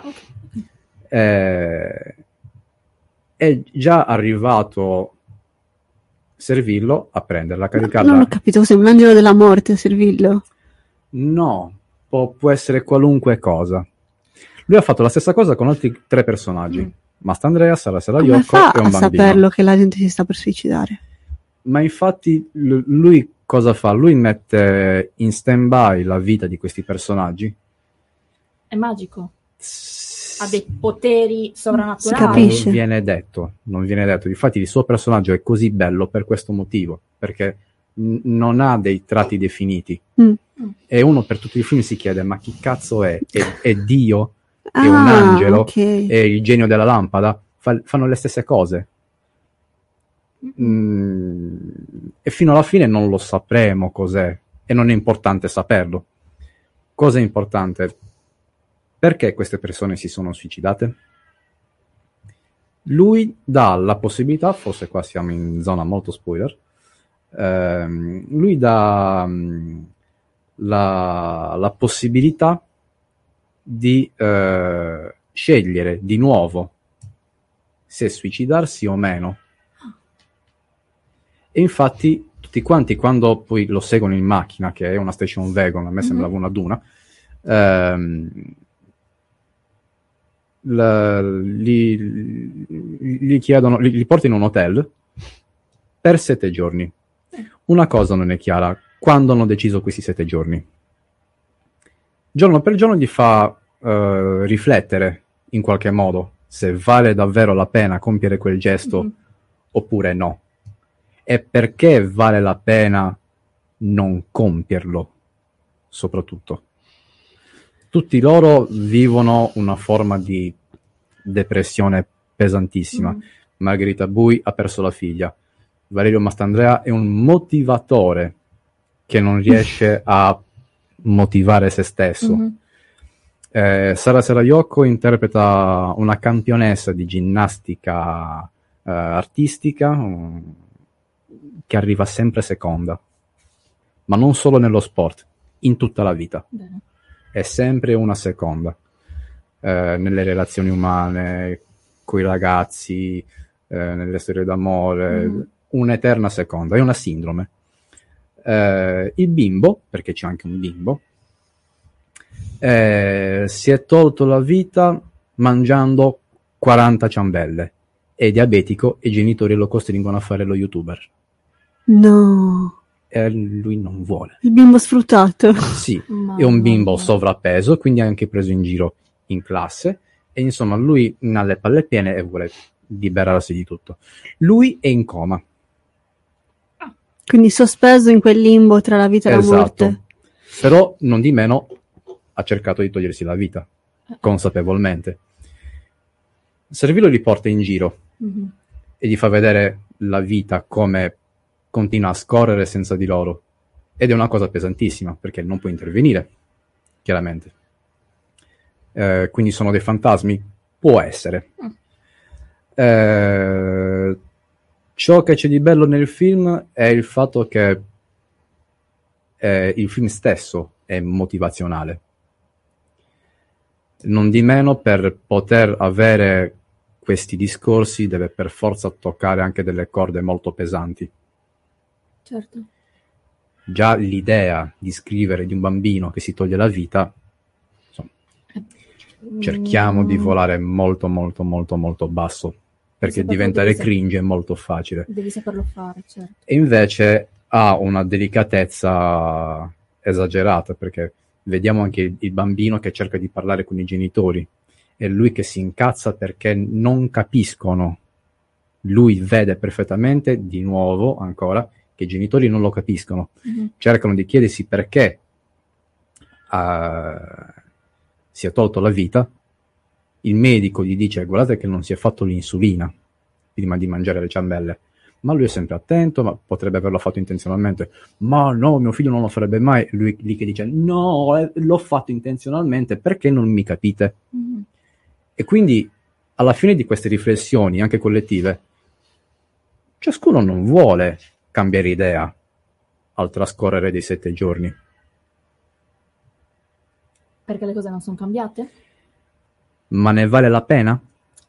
È già arrivato Servillo a prenderla, a caricarla. Non ho capito, sei un angelo della morte, Servillo? No, può essere qualunque cosa. Lui ha fatto la stessa cosa con altri 3 personaggi. Mastandrea, Sara Yocco e un fa bambino. a saperlo che la gente si sta per suicidare? Ma infatti lui cosa fa? Lui mette in stand-by la vita di questi personaggi. È magico. Ha dei poteri sovrannaturali. Si capisce. Non viene detto. Infatti il suo personaggio è così bello per questo motivo, perché non ha dei tratti definiti. E uno per tutto il film si chiede: ma chi cazzo è? È Dio? È un angelo? Okay. È il genio della lampada? Fanno le stesse cose. E fino alla fine non lo sapremo cos'è, e non è importante saperlo. Cosa è importante? Perché queste persone si sono suicidate? Lui dà la possibilità, forse qua siamo in zona molto spoiler, lui dà la possibilità di scegliere di nuovo se suicidarsi o meno. E infatti tutti quanti, quando poi lo seguono in macchina, che è una station wagon, a me sembrava una duna, gli chiedono, li portano in un hotel per 7 giorni. Una cosa non è chiara: quando hanno deciso questi 7 giorni? Giorno per giorno gli fa riflettere in qualche modo se vale davvero la pena compiere quel gesto oppure no, e perché vale la pena non compierlo. Soprattutto tutti loro vivono una forma di depressione pesantissima. Margherita Bui ha perso la figlia, Valerio Mastandrea è un motivatore che non riesce a motivare se stesso. Sara Yocco interpreta una campionessa di ginnastica artistica che arriva sempre seconda, ma non solo nello sport, in tutta la vita. Bene. È sempre una seconda, nelle relazioni umane, coi ragazzi, nelle storie d'amore, un'eterna seconda, è una sindrome. Il bimbo, perché c'è anche un bimbo, si è tolto la vita mangiando 40 ciambelle, è diabetico e i genitori lo costringono a fare lo youtuber. No. E lui non vuole. Il bimbo sfruttato. Sì, è un bimbo sovrappeso, quindi anche preso in giro in classe, e insomma lui ha le palle piene e vuole liberarsi di tutto. Lui è in coma. Quindi sospeso in quel limbo tra la vita e la morte. Però non di meno ha cercato di togliersi la vita, consapevolmente. Servillo li porta in giro e gli fa vedere la vita come continua a scorrere senza di loro, ed è una cosa pesantissima perché non può intervenire, chiaramente. Quindi sono dei fantasmi? Può essere. Ciò che c'è di bello nel film è il fatto che il film stesso è motivazionale. Non di meno, per poter avere questi discorsi deve per forza toccare anche delle corde molto pesanti. Certo. Già l'idea di scrivere di un bambino che si toglie la vita, insomma, cerchiamo di volare molto molto molto molto basso, perché diventare cringe è molto facile. Devi saperlo fare, certo. E invece ha una delicatezza esagerata, perché vediamo anche il bambino che cerca di parlare con i genitori e lui che si incazza perché non capiscono. Lui vede perfettamente, di nuovo ancora, che i genitori non lo capiscono. Cercano di chiedersi perché si è tolto la vita. Il medico gli dice: guardate che non si è fatto l'insulina prima di mangiare le ciambelle. Ma lui è sempre attento, ma potrebbe averlo fatto intenzionalmente. Ma no, mio figlio non lo farebbe mai. Lui lì che dice: no, l'ho fatto intenzionalmente, perché non mi capite? E quindi alla fine di queste riflessioni, anche collettive, ciascuno non vuole cambiare idea al trascorrere dei 7 giorni. Perché le cose non sono cambiate? Ma ne vale la pena?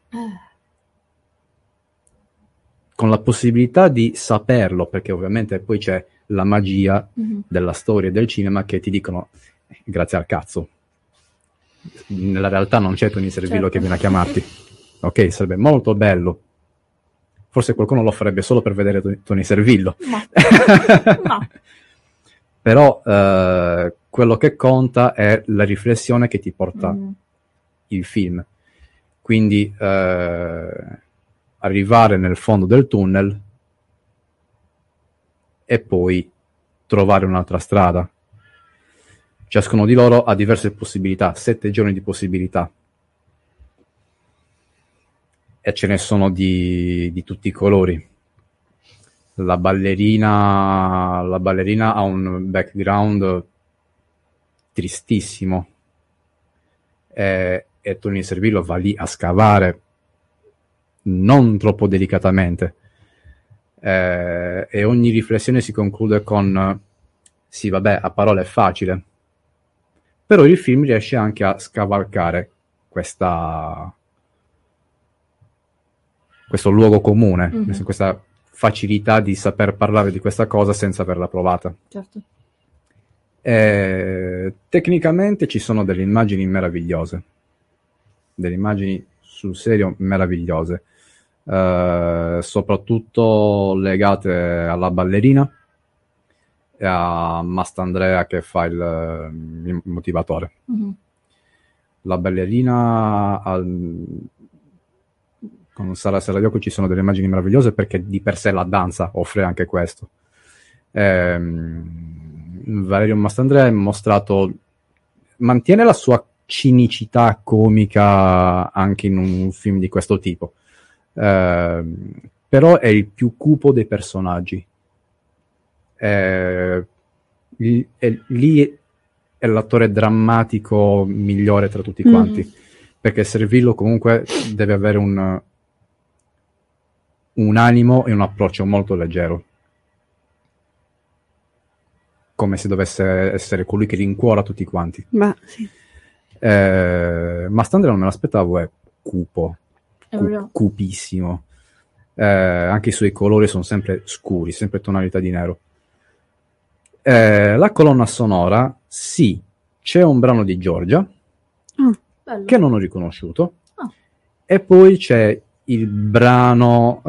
Con la possibilità di saperlo, perché ovviamente poi c'è la magia della storia e del cinema che ti dicono grazie al cazzo. Nella realtà non c'è Tony Servillo che viene a chiamarti. Ok, sarebbe molto bello. Forse qualcuno lo farebbe solo per vedere Tony Servillo. No. Però quello che conta è la riflessione che ti porta il film. Quindi arrivare nel fondo del tunnel e poi trovare un'altra strada. Ciascuno di loro ha diverse possibilità, 7 giorni di possibilità. E ce ne sono di tutti i colori. La ballerina ha un background tristissimo. E Tony Servillo va lì a scavare non troppo delicatamente. E ogni riflessione si conclude con sì, vabbè, a parole è facile. Però il film riesce anche a scavalcare questo luogo comune, questa facilità di saper parlare di questa cosa senza averla provata. Certo. Tecnicamente ci sono delle immagini meravigliose, delle immagini sul serio meravigliose, soprattutto legate alla ballerina e a Mastandrea che fa il motivatore. La ballerina con Sara Serraiocco ci sono delle immagini meravigliose perché di per sé la danza offre anche questo. Valerio Mastandrea è mostrato, mantiene la sua cinicità comica anche in un film di questo tipo, però è il più cupo dei personaggi. Lì è l'attore drammatico migliore tra tutti quanti, perché Servillo comunque deve avere un animo e un approccio molto leggero, come se dovesse essere colui che rincuora tutti quanti. Ma sì. Mastandrea non me l'aspettavo, è cupo, cupissimo, anche i suoi colori sono sempre scuri, sempre tonalità di nero. La colonna sonora, sì, c'è un brano di Giorgia che non ho riconosciuto, e poi c'è il brano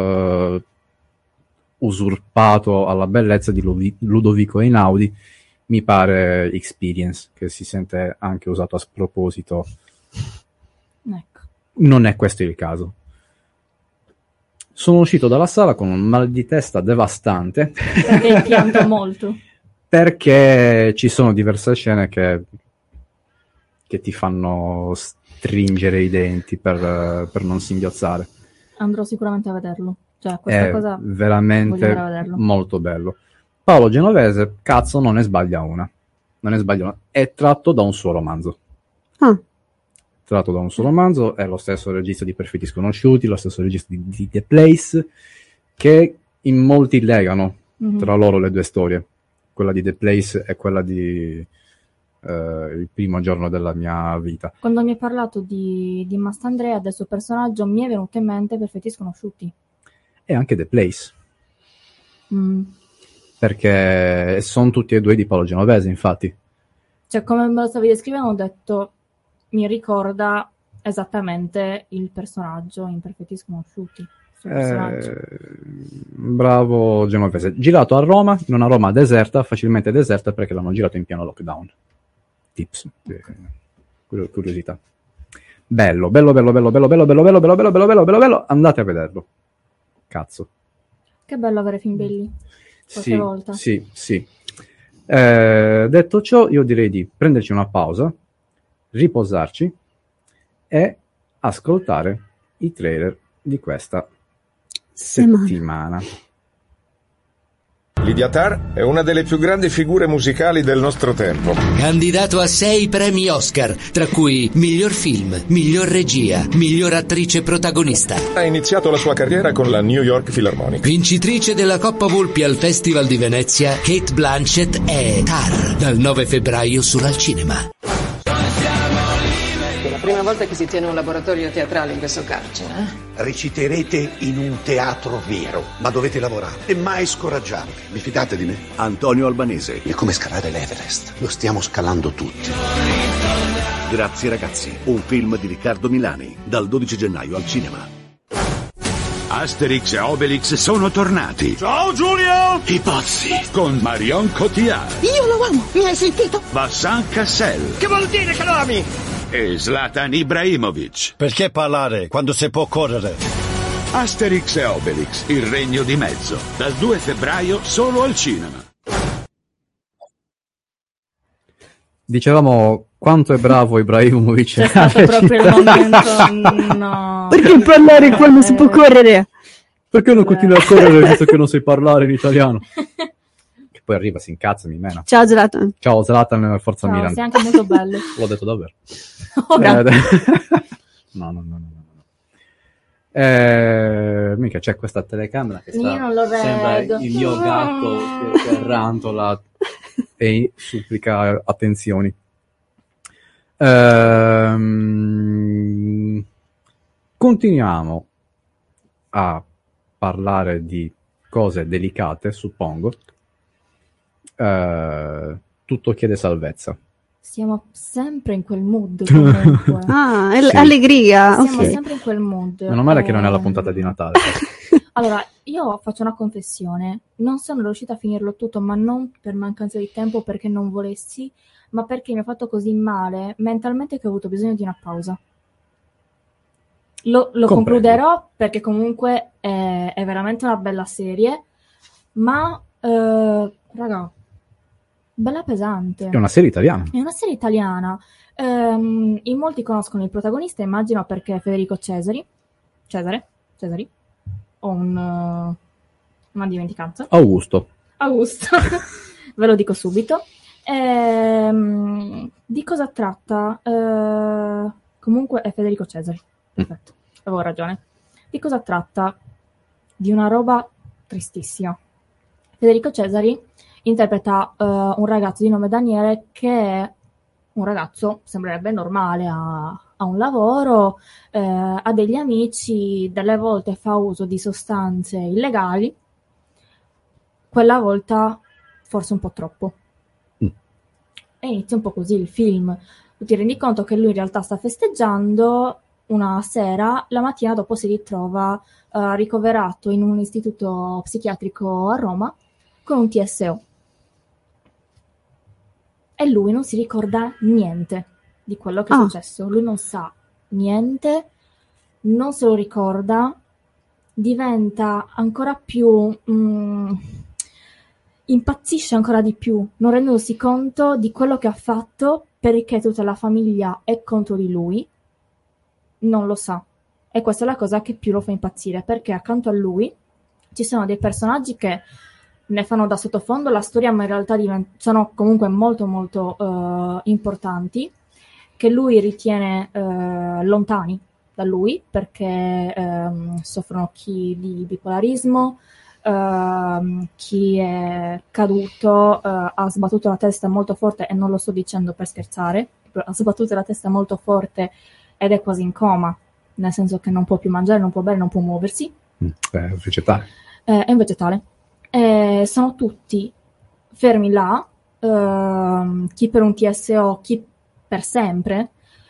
usurpato alla bellezza di Ludovico Einaudi, mi pare Experience, che si sente anche usato a sproposito. Ecco. Non è questo il caso. Sono uscito dalla sala con un mal di testa devastante. Perché pianto molto. Perché ci sono diverse scene che ti fanno stringere i denti per non singhiozzare. Andrò sicuramente a vederlo. Cioè, questa cosa veramente molto bello. Paolo Genovese, cazzo, non ne sbaglia una. È tratto da un suo romanzo. Tratto da un suo romanzo, è lo stesso regista di Perfetti Sconosciuti, lo stesso regista di The Place, che in molti legano tra loro le due storie. Quella di The Place e quella di il primo giorno della mia vita. Quando mi hai parlato di Mastandrea, del suo personaggio, mi è venuto in mente Perfetti Sconosciuti. E anche The Place. Perché sono tutti e due di Paolo Genovese, infatti. Cioè, come me lo stavi descrivendo, ho detto, mi ricorda esattamente il personaggio in Perfetti Sconosciuti. Bravo Genovese. Girato a Roma, in una Roma deserta, facilmente deserta, perché l'hanno girato in pieno lockdown. Tips. Curiosità. Bello. Andate a vederlo. Cazzo. Che bello avere film belli. Qualche volta. Sì. Detto ciò, io direi di prenderci una pausa, riposarci e ascoltare i trailer di questa settimana. Lydia Tarr è una delle più grandi figure musicali del nostro tempo. Candidato a 6 premi Oscar, tra cui miglior film, miglior regia, miglior attrice protagonista. Ha iniziato la sua carriera con la New York Philharmonic. Vincitrice della Coppa Volpi al Festival di Venezia, Cate Blanchett è Tarr, dal 9 febbraio solo al cinema. È la prima volta che si tiene un laboratorio teatrale in questo carcere, Reciterete in un teatro vero, ma dovete lavorare e mai scoraggiarvi. Vi fidate di me? Antonio Albanese. È come scalare l'Everest. Lo stiamo scalando tutti. Grazie ragazzi. Un film di Riccardo Milani, dal 12 gennaio al cinema. Asterix e Obelix sono tornati. Ciao Giulio! I pazzi con Marion Cotillard. Io lo amo, mi hai sentito? Vincent Cassel. Che vuol dire che lo ami? E Zlatan Ibrahimovic. Perché parlare quando si può correre? Asterix e Obelix, il regno di mezzo. Dal 2 febbraio solo al cinema. Dicevamo quanto è bravo Ibrahimovic. C'è stato proprio il momento, no. Perché parlare quando si può correre? Perché non continui a correre visto che non sai parlare in italiano? Che poi arriva, si incazza, mi mena. Ciao Zlatan. Ciao Zlatan, Forza Ciao, Milan. sei anche molto bello. L'ho detto davvero. No. Mica c'è questa telecamera che sta, io non lo sembra vedo. il mio gatto che rantola e supplica attenzioni. Continuiamo a parlare di cose delicate, suppongo. Tutto chiede salvezza. Siamo sempre in quel mood comunque. Sì. Allegria. Siamo Okay. sempre in quel mood. Meno male che non è la puntata di Natale. Allora, io faccio una confessione. Non sono riuscita a finirlo tutto, ma non per mancanza di tempo, perché non volessi, ma perché mi ha fatto così male mentalmente che ho avuto bisogno di una pausa. Lo concluderò perché comunque è veramente una bella serie, ma raga, bella pesante. È una serie italiana. È una serie italiana. In molti conoscono il protagonista, immagino, perché è Federico Cesari. Cesare? Ho una dimenticanza. Augusto. Ve lo dico subito. Di cosa tratta? Comunque è Federico Cesari. Perfetto, avevo ragione. Di cosa tratta? Di una roba tristissima. Federico Cesari interpreta un ragazzo di nome Daniele, che è un ragazzo, sembrerebbe normale, ha un lavoro, ha degli amici, delle volte fa uso di sostanze illegali, quella volta forse un po' troppo. E inizia un po' così il film. Tu ti rendi conto che lui in realtà sta festeggiando una sera, la mattina dopo si ritrova ricoverato in un istituto psichiatrico a Roma con un TSO. E lui non si ricorda niente di quello che è successo. Lui non sa niente, non se lo ricorda, diventa ancora più... impazzisce ancora di più, non rendendosi conto di quello che ha fatto, perché tutta la famiglia è contro di lui, non lo sa. E questa è la cosa che più lo fa impazzire, perché accanto a lui ci sono dei personaggi che ne fanno da sottofondo la storia, ma in realtà sono comunque molto molto importanti, che lui ritiene lontani da lui, perché soffrono chi di bipolarismo, chi è caduto ha sbattuto la testa molto forte, e non lo sto dicendo per scherzare, ha sbattuto la testa molto forte ed è quasi in coma, nel senso che non può più mangiare, non può bere, non può muoversi. È un vegetale. È un vegetale. Sono tutti fermi là, chi per un TSO, chi per sempre,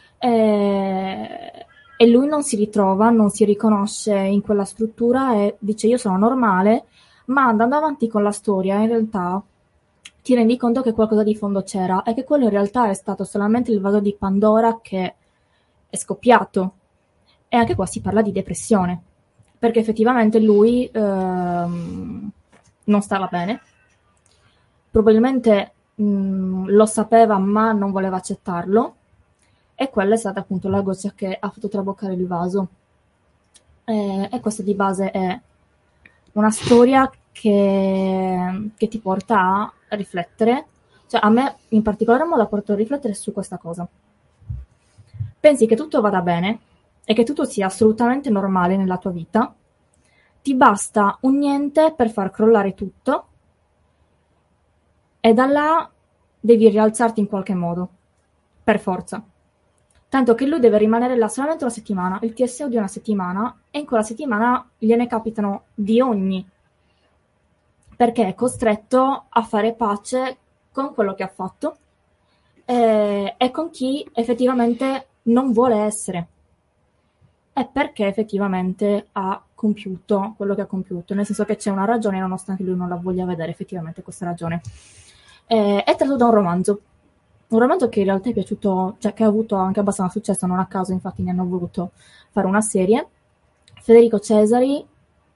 e lui non si ritrova, non si riconosce in quella struttura e dice io sono normale, ma andando avanti con la storia in realtà ti rendi conto che qualcosa di fondo c'era e che quello in realtà è stato solamente il vaso di Pandora che è scoppiato. E anche qua si parla di depressione, perché effettivamente lui non stava bene, probabilmente lo sapeva ma non voleva accettarlo, e quella è stata appunto la goccia che ha fatto traboccare il vaso. E questa di base è una storia che ti porta a riflettere, cioè a me in particolar modo ha portato a riflettere su questa cosa. Pensi che tutto vada bene e che tutto sia assolutamente normale nella tua vita, ti basta un niente per far crollare tutto e da là devi rialzarti in qualche modo, per forza. Tanto che lui deve rimanere là solamente una settimana, il TSO di una settimana, e in quella settimana gliene capitano di ogni, perché è costretto a fare pace con quello che ha fatto e con chi effettivamente non vuole essere, e perché effettivamente ha compiuto quello che ha compiuto, nel senso che c'è una ragione nonostante lui non la voglia vedere effettivamente questa ragione. È tratto da un romanzo che in realtà è piaciuto, cioè che ha avuto anche abbastanza successo, non a caso infatti ne hanno voluto fare una serie. Federico Cesari,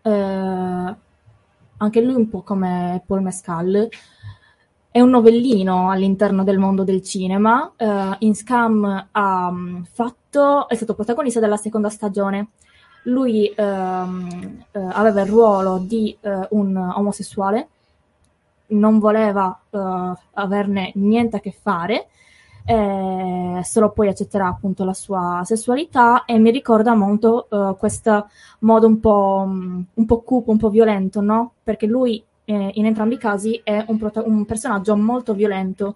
anche lui un po' come Paul Mescal, è un novellino all'interno del mondo del cinema. In Scam è stato protagonista della seconda stagione. Lui aveva il ruolo di un omosessuale, non voleva averne niente a che fare, solo poi accetterà appunto la sua sessualità, e mi ricorda molto questo modo un po' cupo, un po' violento, no? Perché lui in entrambi i casi è un personaggio molto violento,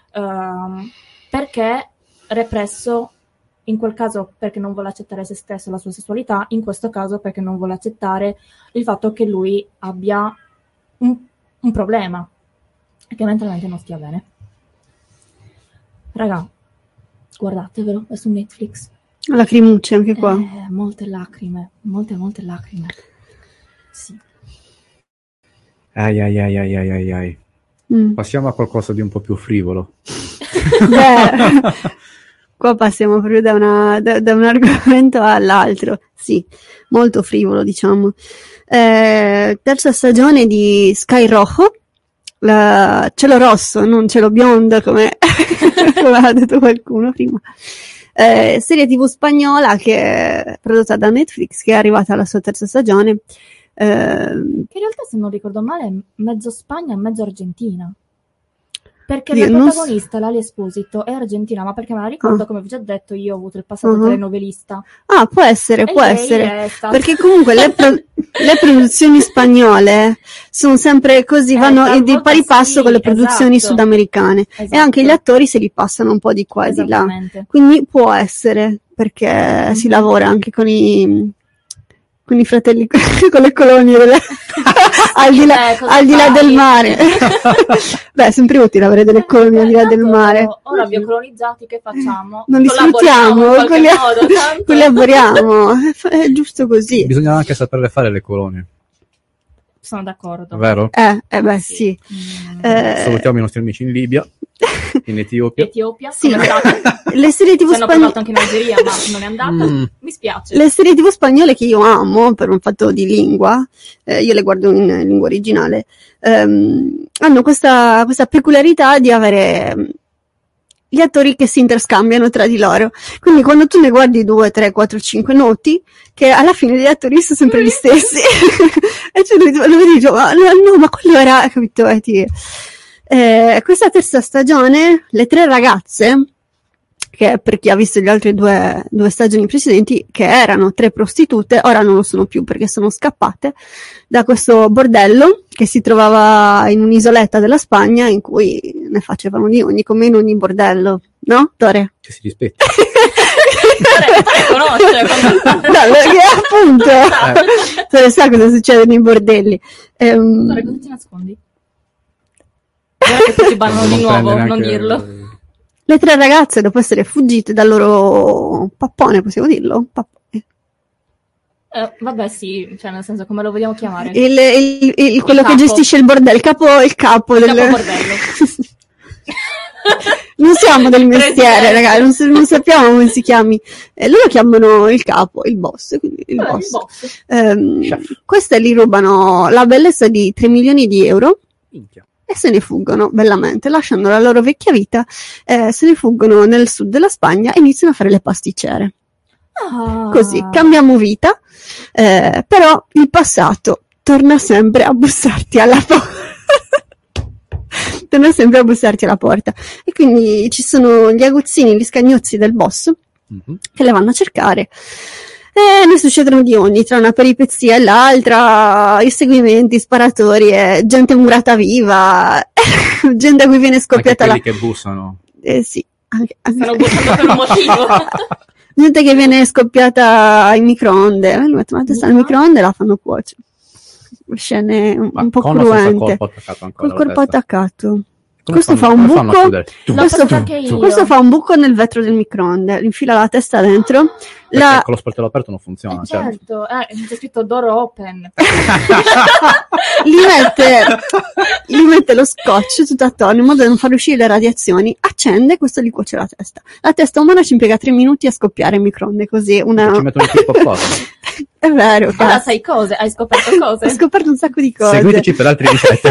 perché represso, in quel caso perché non vuole accettare se stesso, la sua sessualità, in questo caso perché non vuole accettare il fatto che lui abbia un problema e che mentalmente non stia bene. Raga, guardatevelo, è su Netflix. Lacrimucce anche qua. Molte lacrime, molte lacrime. Sì. Ai. Passiamo a qualcosa di un po' più frivolo. Beh, qua passiamo proprio da un argomento all'altro. Sì, molto frivolo, diciamo. Terza stagione di Sky Rojo, cielo rosso, non cielo biondo come ha detto qualcuno prima. Serie TV spagnola che è prodotta da Netflix, che è arrivata alla sua terza stagione. Che in realtà, se non ricordo male, è mezzo Spagna e mezzo Argentina, perché la protagonista, Lali Esposito, è argentina, ma perché me la ricordo, come vi ho già detto, io ho avuto il passato telenovelista. Può essere, perché comunque le produzioni spagnole sono sempre così, vanno di pari passo con le produzioni sudamericane, e anche gli attori se li passano un po' di qua e di là, quindi può essere, perché si lavora anche con i fratelli, con le colonie al di là del mare. Beh, è sempre utile avere delle colonie al di là del mare. Ora vi ho colonizzati, che facciamo? Non li sfruttiamo, collaboriamo, è giusto così. Bisogna anche saperle fare le colonie. Sono d'accordo. Vero? Beh, sì. Salutiamo i nostri amici in Libia, in Etiopia. Sì. Le serie TV spagnole anche in Algeria, ma non è andata. Mi spiace. Le serie TV spagnole che io amo per un fatto di lingua, io le guardo in lingua originale, hanno questa peculiarità di avere gli attori che si interscambiano tra di loro. Quindi quando tu ne guardi 2, 3, 4, 5 noti, che alla fine gli attori sono sempre gli stessi. E cioè lo vedi, ma quello era, capito? Questa terza stagione, le 3 ragazze che per chi ha visto le altre due stagioni precedenti, che erano 3 prostitute, ora non lo sono più perché sono scappate da questo bordello che si trovava in un'isoletta della Spagna in cui ne facevano di ogni, come in ogni bordello, no, Tore? Che si rispetta. Appunto, Tore sa cosa succede nei bordelli. Tore, cosa ti nascondi? Guarda che ti bannano di nuovo, non dirlo. Le 3 ragazze, dopo essere fuggite dal loro pappone, possiamo dirlo? Pappone. Vabbè, sì, cioè nel senso, come lo vogliamo chiamare? Quello che gestisce il bordello, il capo del bordello. Non siamo del mestiere, ragazzi, non sappiamo come si chiami. Loro chiamano il capo, il boss, quindi il boss. Queste gli rubano la bellezza di 3 milioni di euro. Minchia. E se ne fuggono bellamente, lasciando la loro vecchia vita, se ne fuggono nel sud della Spagna e iniziano a fare le pasticcere. Così, cambiamo vita, però il passato torna sempre a bussarti alla porta. Torna sempre a bussarti alla porta. E quindi ci sono gli aguzzini, gli scagnozzi del boss che le vanno a cercare. E ne succedono di ogni, tra una peripezia e l'altra, inseguimenti, sparatori, gente murata viva, gente a cui viene scoppiata anche quelli che bussano. Sì. Anche stanno bussando per un motivo. Gente che viene scoppiata in microonde, gli mettono la testa nel microonde e la fanno cuocere. Scene un po' cruente. Col corpo attaccato. Questo fa un buco. Questo fa un buco nel vetro del microonde, infila la testa dentro. Con lo sportello aperto non funziona. Certo, c'è scritto door open. Gli mette lo scotch tutto attorno in modo da non far uscire le radiazioni. Accende, questo gli cuoce la testa. La testa umana ci impiega 3 minuti a scoppiare il microonde, così Ci mettono il tipo apposta. È vero. Ora sai cose, hai scoperto cose. Ho scoperto un sacco di cose. Seguiteci per altre ricette.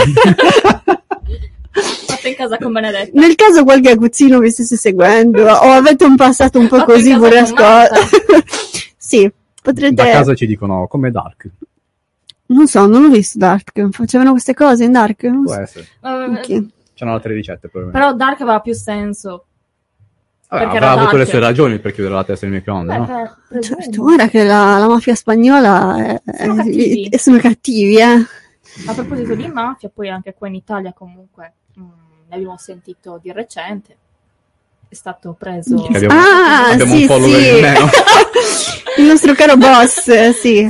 Fatto in casa con Benedetta. Nel caso qualche aguzzino vi stesse seguendo o avete un passato un po' così burrascoso, sì, potrete. Da casa ci dicono come Dark. Non so, non ho visto Dark. Facevano queste cose in Dark? Può essere. C'erano altre ricette probabilmente. Però Dark aveva più senso. Vabbè, aveva avuto le sue ragioni per chiudere la testa nel microonde, no? Certo, guarda che la mafia spagnola sono cattivi, A proposito di mafia, poi anche qua in Italia comunque ne abbiamo sentito di recente. È stato preso... Abbiamo un follower in meno. Il nostro caro boss, sì.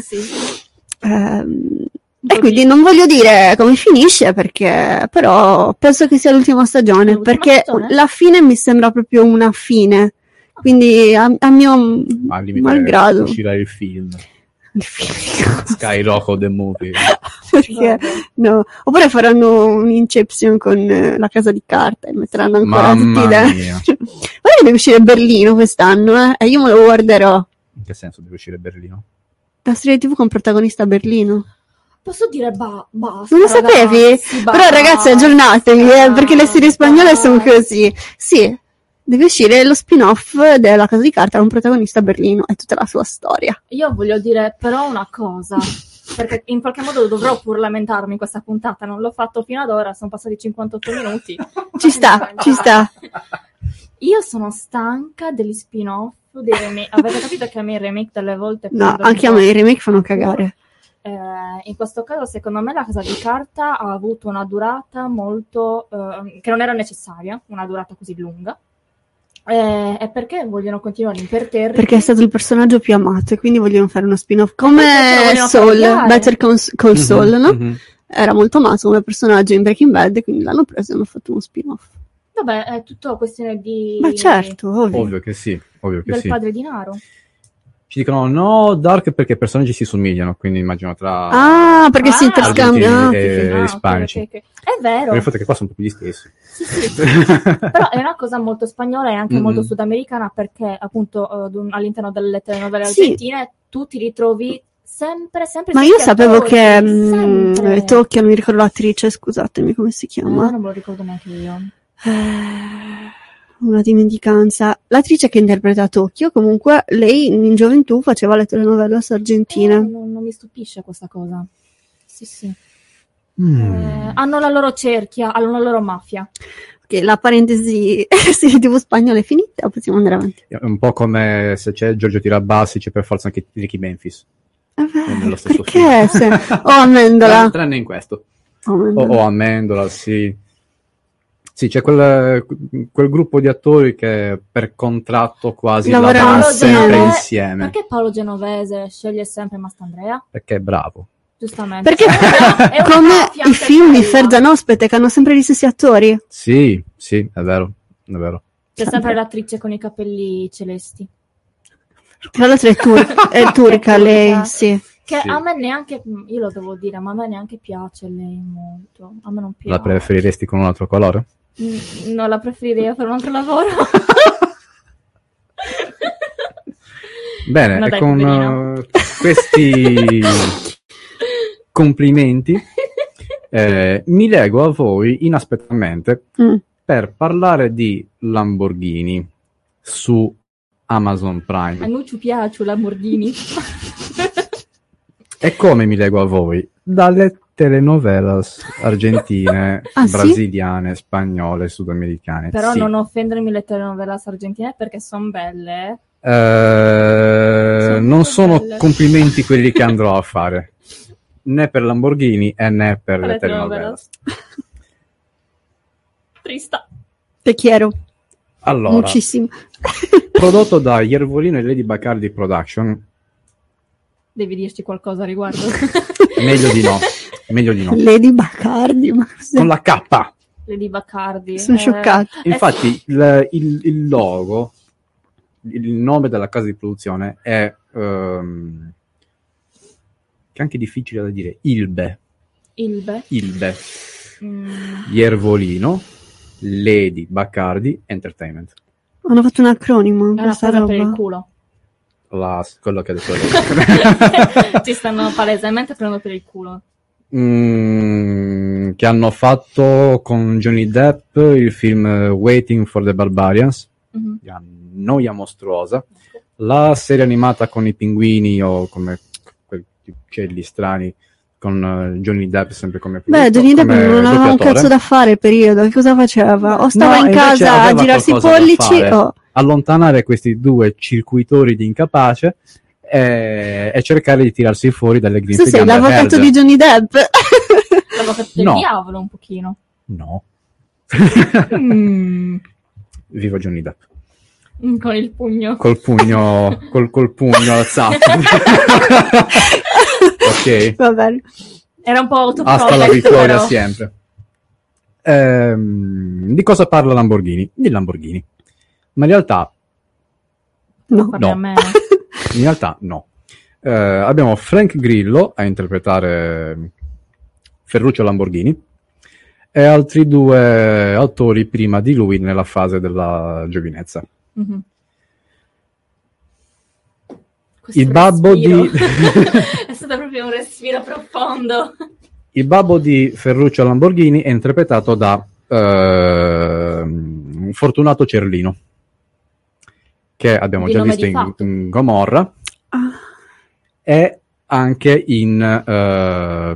E quindi non voglio dire come finisce, perché però penso che sia l'ultima stagione, perché la fine mi sembra proprio una fine. Quindi a mio malgrado. Uscirà il film. Skyrock the Movie. Perché no? Oppure faranno un Inception con la casa di carta e metteranno ancora tutti dentro. Guarda che deve uscire Berlino quest'anno, e io me lo guarderò. In che senso deve uscire Berlino? La serie TV con protagonista Berlino. Posso dire basta? Non lo sapevi? Però ragazzi, aggiornatevi, perché le serie spagnole sono così. Sì, deve uscire lo spin-off della Casa di Carta con protagonista Berlino e tutta la sua storia. Io voglio dire però una cosa, perché in qualche modo dovrò pur lamentarmi in questa puntata, non l'ho fatto fino ad ora, sono passati 58 minuti. Ci sta. Io sono stanca degli spin-off, dei remake. Avete capito che a me i remake delle volte... No, anche a me i remake fanno cagare. In questo caso secondo me la Casa di Carta ha avuto una durata molto che non era necessaria, una durata così lunga, e perché vogliono continuare a imperterriti, perché è stato il personaggio più amato e quindi vogliono fare uno spin-off come Saul, Better Call Saul, no? Era molto amato come personaggio in Breaking Bad, quindi l'hanno preso e hanno fatto uno spin-off. Vabbè, è tutto questione di... Ma certo, ovvio che sì. Del padre di Naro. Ci dicono no, Dark perché i personaggi si somigliano, quindi immagino tra perché si interscambiano e ispanici. Okay. È vero. Per il fatto che qua sono proprio gli stessi. Sì. Però è una cosa molto spagnola e anche molto sudamericana, perché appunto all'interno delle telenovele argentine tu ti ritrovi sempre ma io sapevo che Tocchio, non mi ricordo l'attrice, scusatemi come si chiama. Non me lo ricordo neanche io. Una dimenticanza. L'attrice che interpreta Tokyo, comunque, lei in gioventù faceva le telenovelas argentine. Non mi stupisce questa cosa. Sì. Hanno la loro cerchia, hanno la loro mafia. Ok, la parentesi serie TV spagnola è finita o possiamo andare avanti? È un po' come se c'è Giorgio Tirabassi, c'è per forza anche Ricky Memphis. Nello stesso Perché? film. O Amendola. Tranne in questo. O Amendola, sì. Sì, c'è quel gruppo di attori che per contratto quasi lavorano sempre insieme. Perché Paolo Genovese sceglie sempre Mastandrea? Perché è bravo. Giustamente. Perché come i film di Ferzan Ospite che hanno sempre gli stessi attori. Sì, è vero, è vero. C'è sempre l'attrice con i capelli celesti. Tra l'altro è turca lei, sì. Che a me neanche, io lo devo dire, ma a me neanche piace lei molto. A me non piace. La preferiresti con un altro colore? No, la preferirei per un altro lavoro. Bene, e con questi complimenti mi lego a voi inaspettatamente per parlare di Lamborghini su Amazon Prime. A noi ci piace Lamborghini. E come mi lego a voi? Dalle telenovelas argentine, brasiliane, spagnole, sudamericane. Però sì. non offendermi le telenovelas argentine perché sono belle. Non sono belle. Complimenti quelli che andrò a fare. Né per Lamborghini e né per le telenovelas. Trista. Te quiero. Allora, muchísimo. Prodotto da Iervolino e Lady Bacardi Production. Devi dirci qualcosa a riguardo? Meglio di no. Lady Bacardi, ma con la K. Lady Bacardi. Sono scioccata. Infatti il logo, il nome della casa di produzione è che è anche difficile da dire, Ilbe. Iervolino, Lady Bacardi Entertainment. Hanno fatto un acronimo. È una cosa per il culo. Quello che ha detto lei. Ci stanno palesemente prendendo per il culo. Che hanno fatto con Johnny Depp il film Waiting for the Barbarians, noia mostruosa, la serie animata con i pinguini o come quei uccelli strani con Johnny Depp sempre come Johnny Depp non aveva un cazzo da fare il periodo, che cosa faceva? O stava in casa a girarsi i pollici o allontanare questi due circuitori di incapace e cercare di tirarsi fuori dalle grinfie. Tu sei l'avvocato di Johnny Depp? L'avvocato del diavolo un pochino. No. Viva Johnny Depp. Con il pugno. Col pugno alzato. Ok. Va bene. Era un po' autoprotect. Hasta la vittoria però. sempre. Di cosa parla Lamborghini? Di Lamborghini. Ma in realtà no. In realtà no. Abbiamo Frank Grillo a interpretare Ferruccio Lamborghini e altri due attori prima di lui nella fase della giovinezza. Mm-hmm. Il babbo di è stato proprio un respiro profondo. Il babbo di Ferruccio Lamborghini è interpretato da Fortunato Cerlino, che abbiamo già visto in Gomorra e anche in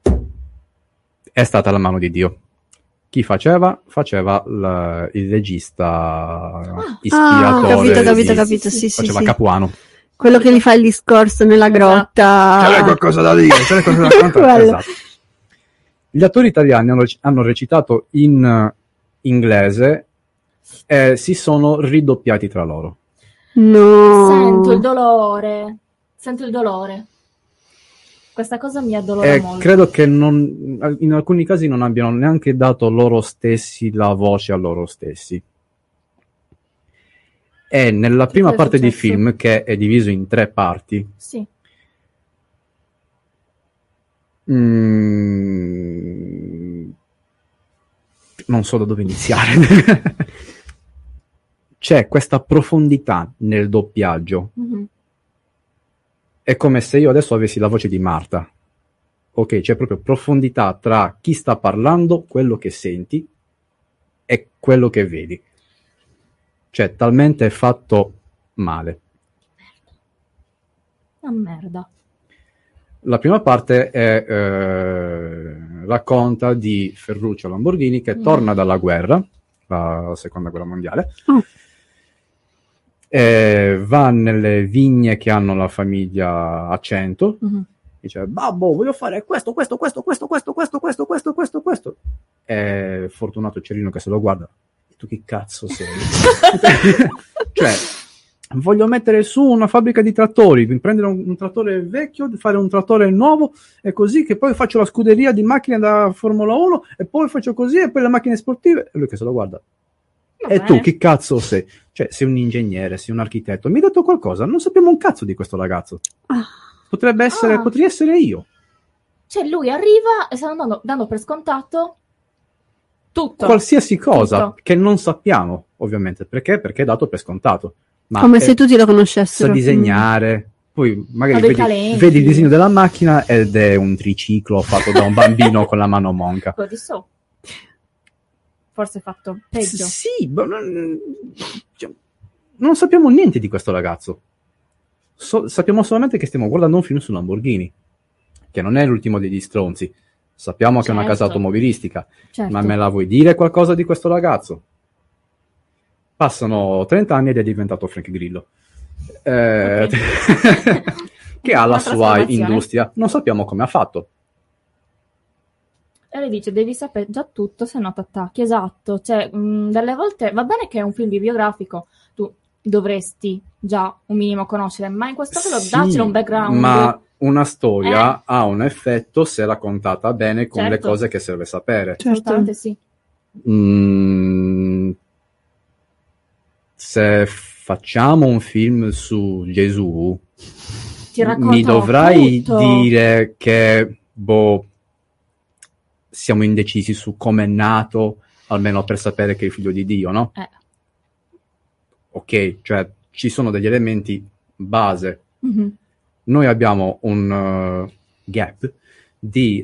È stata la mano di Dio. Chi faceva? Faceva il regista ispiratore. Capito. Sì, faceva Capuano. Quello che gli fa il discorso nella grotta. C'era qualcosa da dire, c'era qualcosa da raccontare. Esatto. Gli attori italiani hanno recitato in inglese e si sono ridoppiati tra loro. No. Sento il dolore. Questa cosa mi addolora molto. Credo che in alcuni casi non abbiano neanche dato loro stessi la voce a loro stessi. E nella prima parte di film, che è diviso in 3 parti, sì. Non so da dove iniziare. C'è questa profondità nel doppiaggio. Mm-hmm. È come se io adesso avessi la voce di Marta. Ok, c'è proprio profondità tra chi sta parlando, quello che senti e quello che vedi. Cioè, talmente è fatto male. Merda. La prima parte racconta di Ferruccio Lamborghini che torna dalla guerra la seconda guerra mondiale. Va nelle vigne che hanno la famiglia a 100. Dice, babbo, voglio fare questo. È fortunato Cerino che se lo guarda. E tu chi cazzo sei? Cioè, voglio mettere su una fabbrica di trattori, prendere un trattore vecchio, fare un trattore nuovo, e così che poi faccio la scuderia di macchine da Formula 1, e poi faccio così, e poi le macchine sportive. E lui che se lo guarda. Vabbè. E tu chi cazzo sei? Cioè, sei un ingegnere, sei un architetto. Mi hai detto qualcosa? Non sappiamo un cazzo di questo ragazzo. Potrei essere io. Cioè, lui arriva e sta dando per scontato tutto. Qualsiasi cosa Tutto. che non sappiamo, ovviamente. Perché? Perché è dato per scontato. Ma come se tutti lo conoscessero. Sa disegnare. Poi magari Vedi il disegno della macchina ed è un triciclo fatto da un bambino con la mano monca. Quello di so. Forse fatto peggio. Sì, non sappiamo niente di questo ragazzo. Sappiamo solamente che stiamo guardando un film su Lamborghini, che non è l'ultimo degli stronzi. Sappiamo che è una casa automobilistica, Certo. ma me la vuoi dire qualcosa di questo ragazzo? Passano 30 anni ed è diventato Frank Grillo. Che ha la sua industria. Non sappiamo come ha fatto. E lei dice, devi sapere già tutto, se no t'attacchi. Esatto. Cioè, delle volte va bene che è un film biografico, tu dovresti già un minimo conoscere, ma in questo caso daccelo un background. Ma una storia ha un effetto se raccontata bene con le Certo. cose che serve sapere. Certamente sì. Se facciamo un film su Gesù, Ti racconto mi dovrai tutto. dire che siamo indecisi su come è nato, almeno per sapere che è il figlio di Dio, no? Ok, cioè ci sono degli elementi base. Mhm. Noi abbiamo un gap di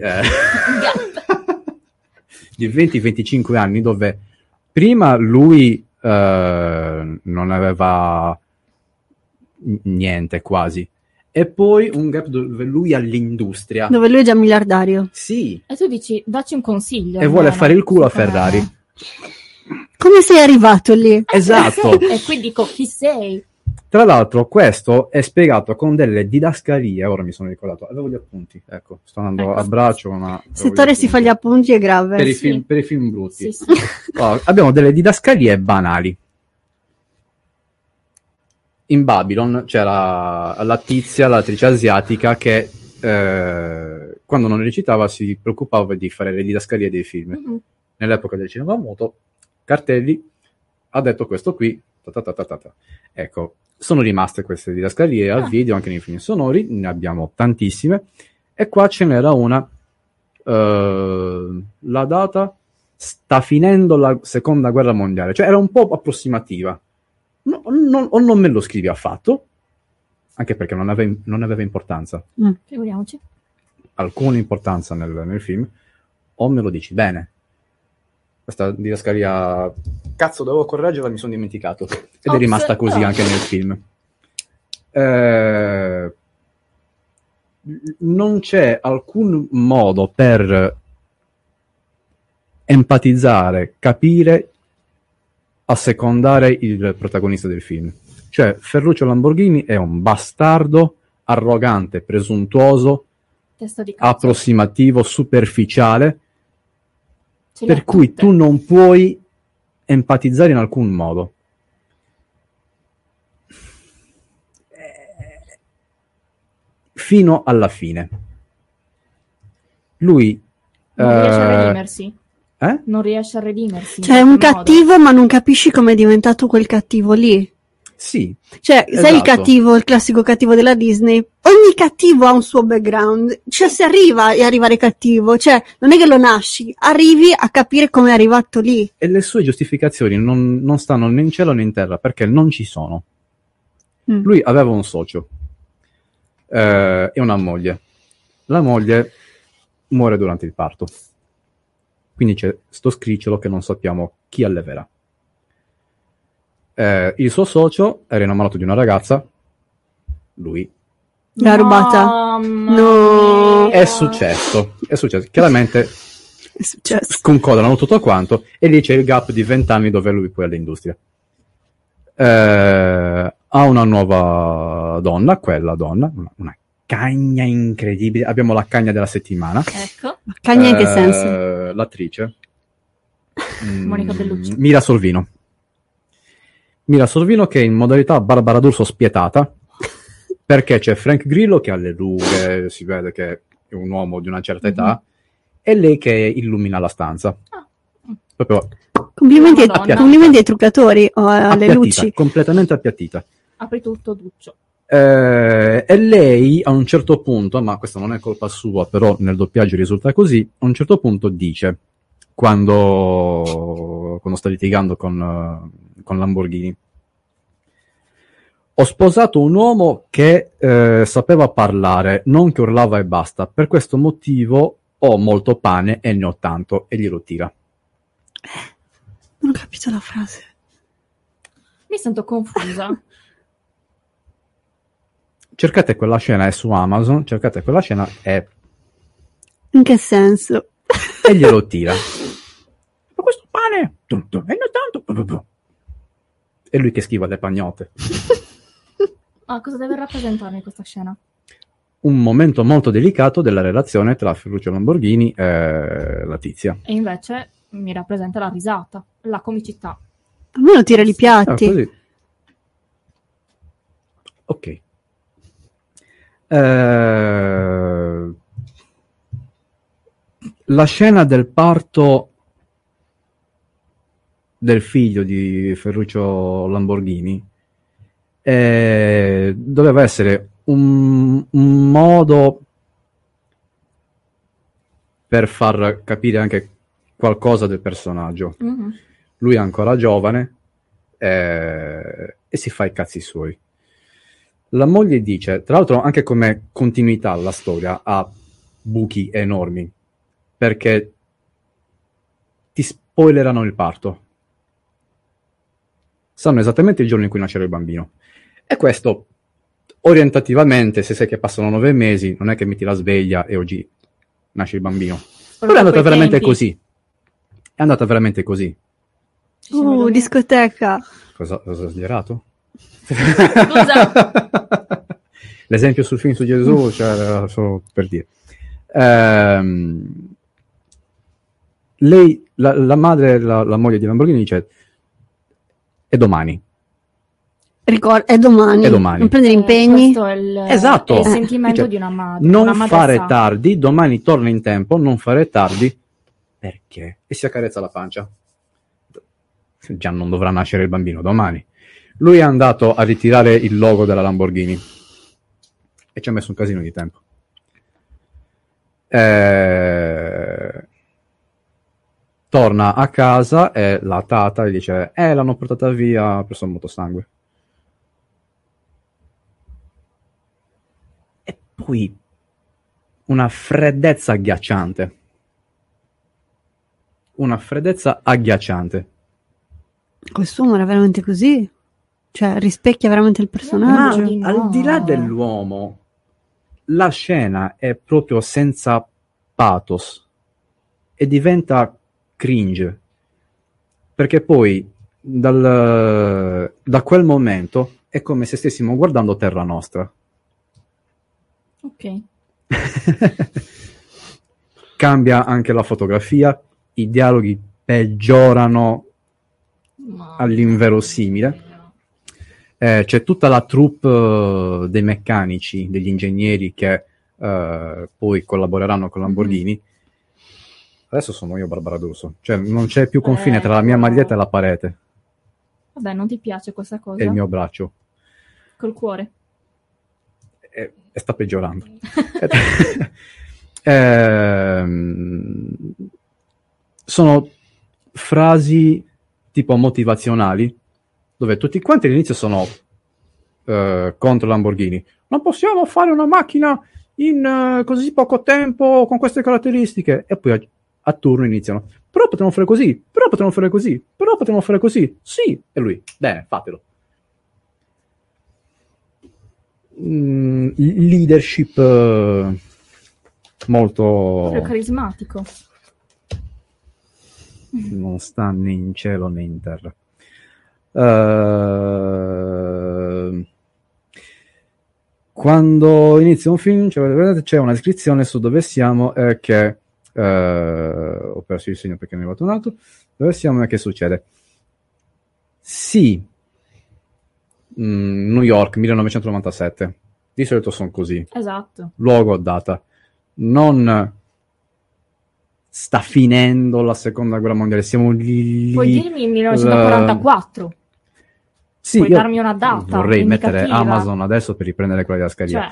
20-25 anni dove prima lui non aveva niente quasi, e poi un gap dove lui ha l'industria, Dove lui è già miliardario. sì, E tu dici, dacci un consiglio. e vuole almeno. fare il culo a Ferrari. Come sei arrivato lì? Esatto. E qui dico, chi sei? Tra l'altro questo è spiegato con delle didascalie, ora mi sono ricordato, avevo gli appunti, ecco, sto andando a braccio, ma Se Torre si fa gli appunti è grave. per i film brutti. Sì. Allora, abbiamo delle didascalie banali. In Babylon c'era la tizia, l'attrice asiatica, che quando non recitava si preoccupava di fare le didascalie dei film. Mhm. Nell'epoca del cinema muto, cartelli, ha detto questo qui, ecco, sono rimaste queste didascalie al video, anche nei film sonori, ne abbiamo tantissime, e qua ce n'era una, la data sta finendo la seconda guerra mondiale, cioè era un po' approssimativa. O non me lo scrivi affatto, anche perché non aveva importanza, Figuriamoci. alcuna importanza nel film, o me lo dici bene. Questa didascalia, cazzo, dovevo correggerla, mi sono dimenticato, ed è rimasta così anche nel film. Non c'è alcun modo per empatizzare, capire, assecondare il protagonista del film. Cioè, Ferruccio Lamborghini è un bastardo, arrogante, presuntuoso, Testa di cazzo. approssimativo, superficiale, Ce le ha per cui tutte. tu non puoi empatizzare in alcun modo. Fino alla fine. Lui Non riesce a redimersi. Eh? Non riesce a redimersi. Cioè è un cattivo, ma non capisci come è diventato quel cattivo lì. Sì. Cioè, sai il Esatto. cattivo, il classico cattivo della Disney? Ogni cattivo ha un suo background. Cioè, se arriva a arrivare cattivo, cioè, non è che lo nasci, arrivi a capire come è arrivato lì. E le sue giustificazioni non stanno né in cielo né in terra, perché non ci sono. Lui aveva un socio e una moglie. La moglie muore durante il parto. Quindi c'è sto scricciolo che non sappiamo chi alleverà. Il suo socio era innamorato di una ragazza, lui. L'ha rubata. Mamma No. mia. È successo. Chiaramente è successo? Sconcodano tutto quanto e lì c'è il gap di 20 anni dove lui poi è all'industria. Ha una nuova donna, una cagna incredibile. Abbiamo la cagna della settimana. Ecco. Cagna in che senso? L'attrice. Monica Bellucci. Mira Sorvino che è in modalità Barbara D'Urso spietata, perché c'è Frank Grillo che ha le rughe, si vede che è un uomo di una certa età, e lei che illumina la stanza. Proprio complimenti ai truccatori o alle luci. Completamente appiattita. Apri tutto, Duccio. E lei a un certo punto, ma questa non è colpa sua, però nel doppiaggio risulta così, a un certo punto dice, quando sta litigando con Lamborghini: ho sposato un uomo che sapeva parlare, non che urlava e basta, per questo motivo ho molto pane e ne ho tanto, e glielo tira. Non ho capito la frase. Mi sento confusa. Cercate quella scena, è su Amazon, cercate quella scena e... In che senso? E glielo tira. Ma questo pane! E ne ho tanto! E lui che schiva le pagnotte. Cosa deve rappresentarmi questa scena? Un momento molto delicato della relazione tra Ferruccio Lamborghini e la tizia. E invece mi rappresenta la risata, la comicità. Almeno tira i piatti. Così. Ok. La scena del parto del figlio di Ferruccio Lamborghini doveva essere un modo per far capire anche qualcosa del personaggio. Mm-hmm. Lui è ancora giovane e si fa i cazzi suoi. La moglie dice, tra l'altro anche come continuità la storia ha buchi enormi, perché ti spoilerano il parto. Sanno esattamente il giorno in cui nascerà il bambino. E questo, orientativamente, se sai che passano 9 mesi, non è che metti la sveglia e oggi nasce il bambino. Però è andata veramente così. È andata veramente così. Discoteca. Cosa ho sbagliato? Scusa. L'esempio sul film su Gesù, cioè, solo per dire. Lei, la madre, la moglie di Lamborghini dice: è domani. È domani. Non prendere impegni. Questo è Esatto. è il sentimento Dice, di una madre. Non una madre fare sa. tardi, domani torna in tempo, non fare tardi. Perché? E si accarezza la pancia. Già non dovrà nascere il bambino domani. Lui è andato a ritirare il logo della Lamborghini e ci ha messo un casino di tempo. Torna a casa e la tata gli dice: l'hanno portata via, ha preso molto sangue. E poi una freddezza agghiacciante. Una freddezza agghiacciante. Quest'uomo era veramente così? Cioè, rispecchia veramente il personaggio? Ma al di là dell'uomo, la scena è proprio senza pathos e diventa cringe. Perché poi, da quel momento, è come se stessimo guardando Terra Nostra. Ok. Cambia anche la fotografia, i dialoghi peggiorano all'inverosimile. C'è tutta la troupe dei meccanici, degli ingegneri che poi collaboreranno con Lamborghini. Adesso sono io Barbara D'Urso, cioè non c'è più confine tra la mia maglietta e la parete. Vabbè, non ti piace questa cosa? E il mio braccio. Col cuore. E sta peggiorando. Sono frasi tipo motivazionali, dove tutti quanti all'inizio sono contro Lamborghini. Non possiamo fare una macchina in così poco tempo con queste caratteristiche. E poi a turno iniziano: però potremmo fare così, però potremmo fare così, però potremmo fare così. Sì, e lui: bene, fatelo. Leadership molto Proprio carismatico. non sta né in cielo né in terra. Quando inizia un film c'è una descrizione su dove siamo e che ho perso il segno perché mi è arrivato un altro. Dove siamo e che succede? Sì, New York 1997, di solito sono così. Esatto. Luogo, data. Non sta finendo la seconda guerra mondiale, siamo lì. Puoi dirmi 1944? Sì, puoi darmi una data? Vorrei mettere Amazon adesso per riprendere quella di Ascaria.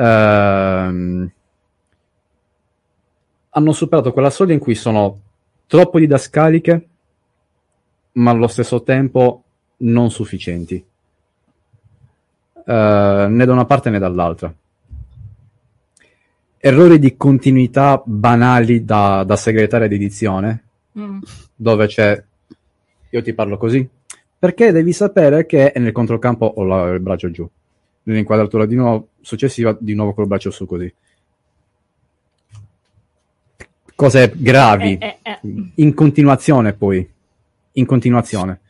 Hanno superato quella soglia in cui sono troppo didascaliche, ma allo stesso tempo non sufficienti. Né da una parte né dall'altra. Errori di continuità banali da segretaria di edizione, dove c'è io ti parlo così, perché devi sapere che nel controcampo ho il braccio giù, nell'inquadratura di nuovo successiva di nuovo col braccio su così. Cose gravi in continuazione, poi in continuazione.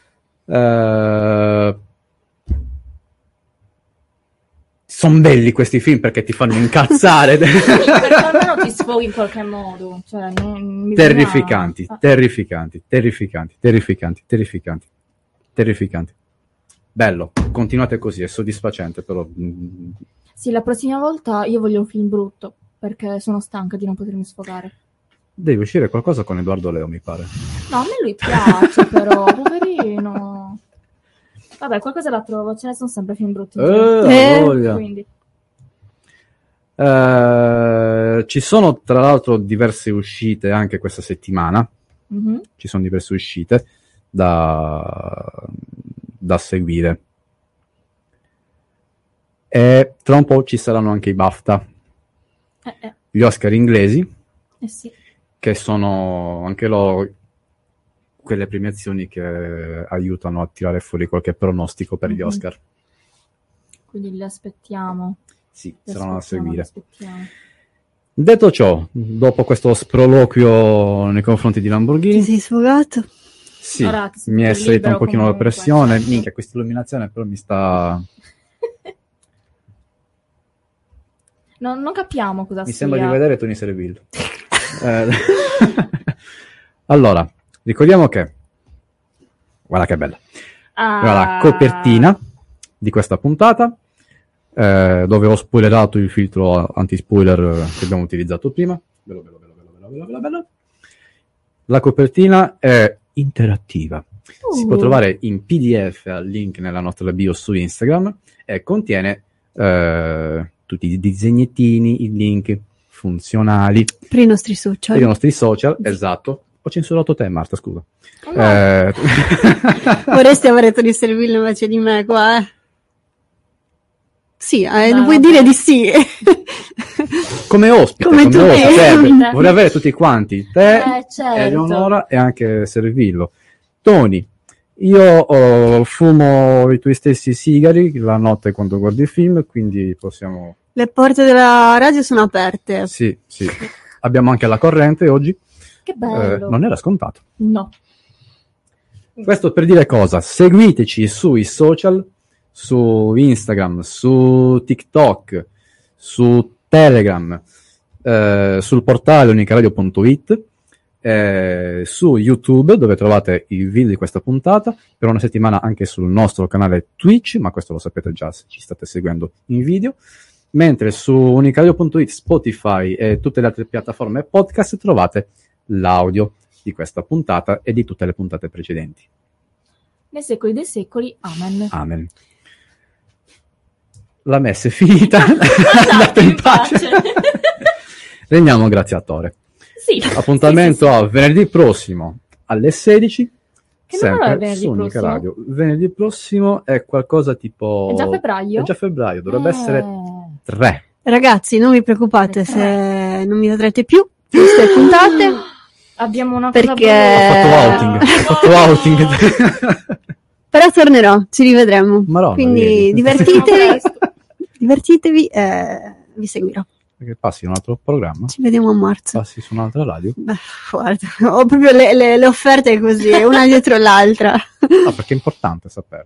Sono belli questi film perché ti fanno incazzare. Perché almeno ti sfoghi in qualche modo. Cioè, non terrificanti. Bello, continuate così, è soddisfacente però. Sì, la prossima volta io voglio un film brutto, perché sono stanca di non potermi sfogare. Deve uscire qualcosa con Edoardo Leo, mi pare. No, a me lui piace però, poverino. Vabbè, qualcosa la trovo, ce ne sono sempre film brutti. Quindi. Ci sono tra l'altro diverse uscite anche questa settimana. Mm-hmm. Ci sono diverse uscite da seguire. E tra un po' ci saranno anche i BAFTA. Gli Oscar inglesi. Sì. Che sono anche loro quelle premiazioni che aiutano a tirare fuori qualche pronostico per gli Oscar. Quindi li aspettiamo. Sì, saranno da seguire. Detto ciò, dopo questo sproloquio nei confronti di Lamborghini... Ti sei sfogato? Sì, mi è salita un pochino la pressione. Minchia, questa illuminazione però mi sta... non capiamo cosa sia. Mi sembra di vedere Tony Servillo. Allora, ricordiamo che guarda che bella la copertina di questa puntata, dove ho spoilerato il filtro anti-spoiler che abbiamo utilizzato prima. Bello. La copertina è interattiva, si può trovare in PDF al link nella nostra bio su Instagram e contiene tutti i disegnettini, i link funzionali per i nostri social. Esatto. Ho censurato te, Marta, scusa. No. Vorresti avere Tony Servillo invece di me qua, Sì, vuoi dire di sì. Come ospite. Vorrei avere tutti quanti, te, certo. Eleonora e anche Servillo. Tony, io fumo i tuoi stessi sigari la notte quando guardi il film, quindi possiamo... Le porte della radio sono aperte. Sì. Abbiamo anche la corrente oggi. Che bello. Non era scontato. No. Questo per dire cosa? Seguiteci sui social, su Instagram, su TikTok, su Telegram, sul portale unicaradio.it, su YouTube, dove trovate il video di questa puntata, per una settimana anche sul nostro canale Twitch, ma questo lo sapete già se ci state seguendo in video, mentre su unicaradio.it, Spotify e tutte le altre piattaforme podcast trovate l'audio di questa puntata e di tutte le puntate precedenti. Nei secoli dei secoli, amen. La messa è finita. Andate in pace. Rendiamo grazie a Tore. Sì. Appuntamento a venerdì prossimo alle 16. Che sempre non è venerdì su Unica prossimo? Radio. Venerdì prossimo è qualcosa tipo... È già febbraio? È già febbraio, dovrebbe essere 3. Ragazzi, non vi preoccupate se non mi vedrete più queste puntate. Abbiamo una perché Ho fatto outing. Però tornerò, ci rivedremo. Maronna, quindi vedi. divertitevi e vi seguirò. Perché passi in un altro programma. Ci vediamo a marzo. Passi su un'altra radio. Beh, guarda, ho proprio le offerte così, una dietro l'altra. No, perché è importante saperlo.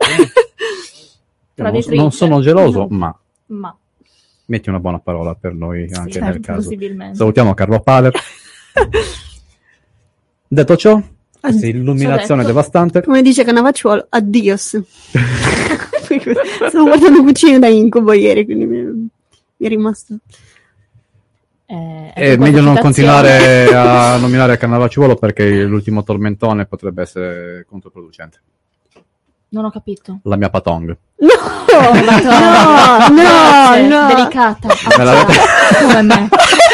Non sono geloso, ma metti una buona parola per noi anche nel caso. Salutiamo Carlo Paler. Detto ciò, questa illuminazione devastante. Come dice Cannavacciuolo, addios. Stavo guardando Cucine da incubo ieri, quindi mi è rimasto. È meglio non continuare a nominare Cannavacciuolo perché l'ultimo tormentone potrebbe essere controproducente. Non ho capito. La mia patong. No, delicata. no. Come me.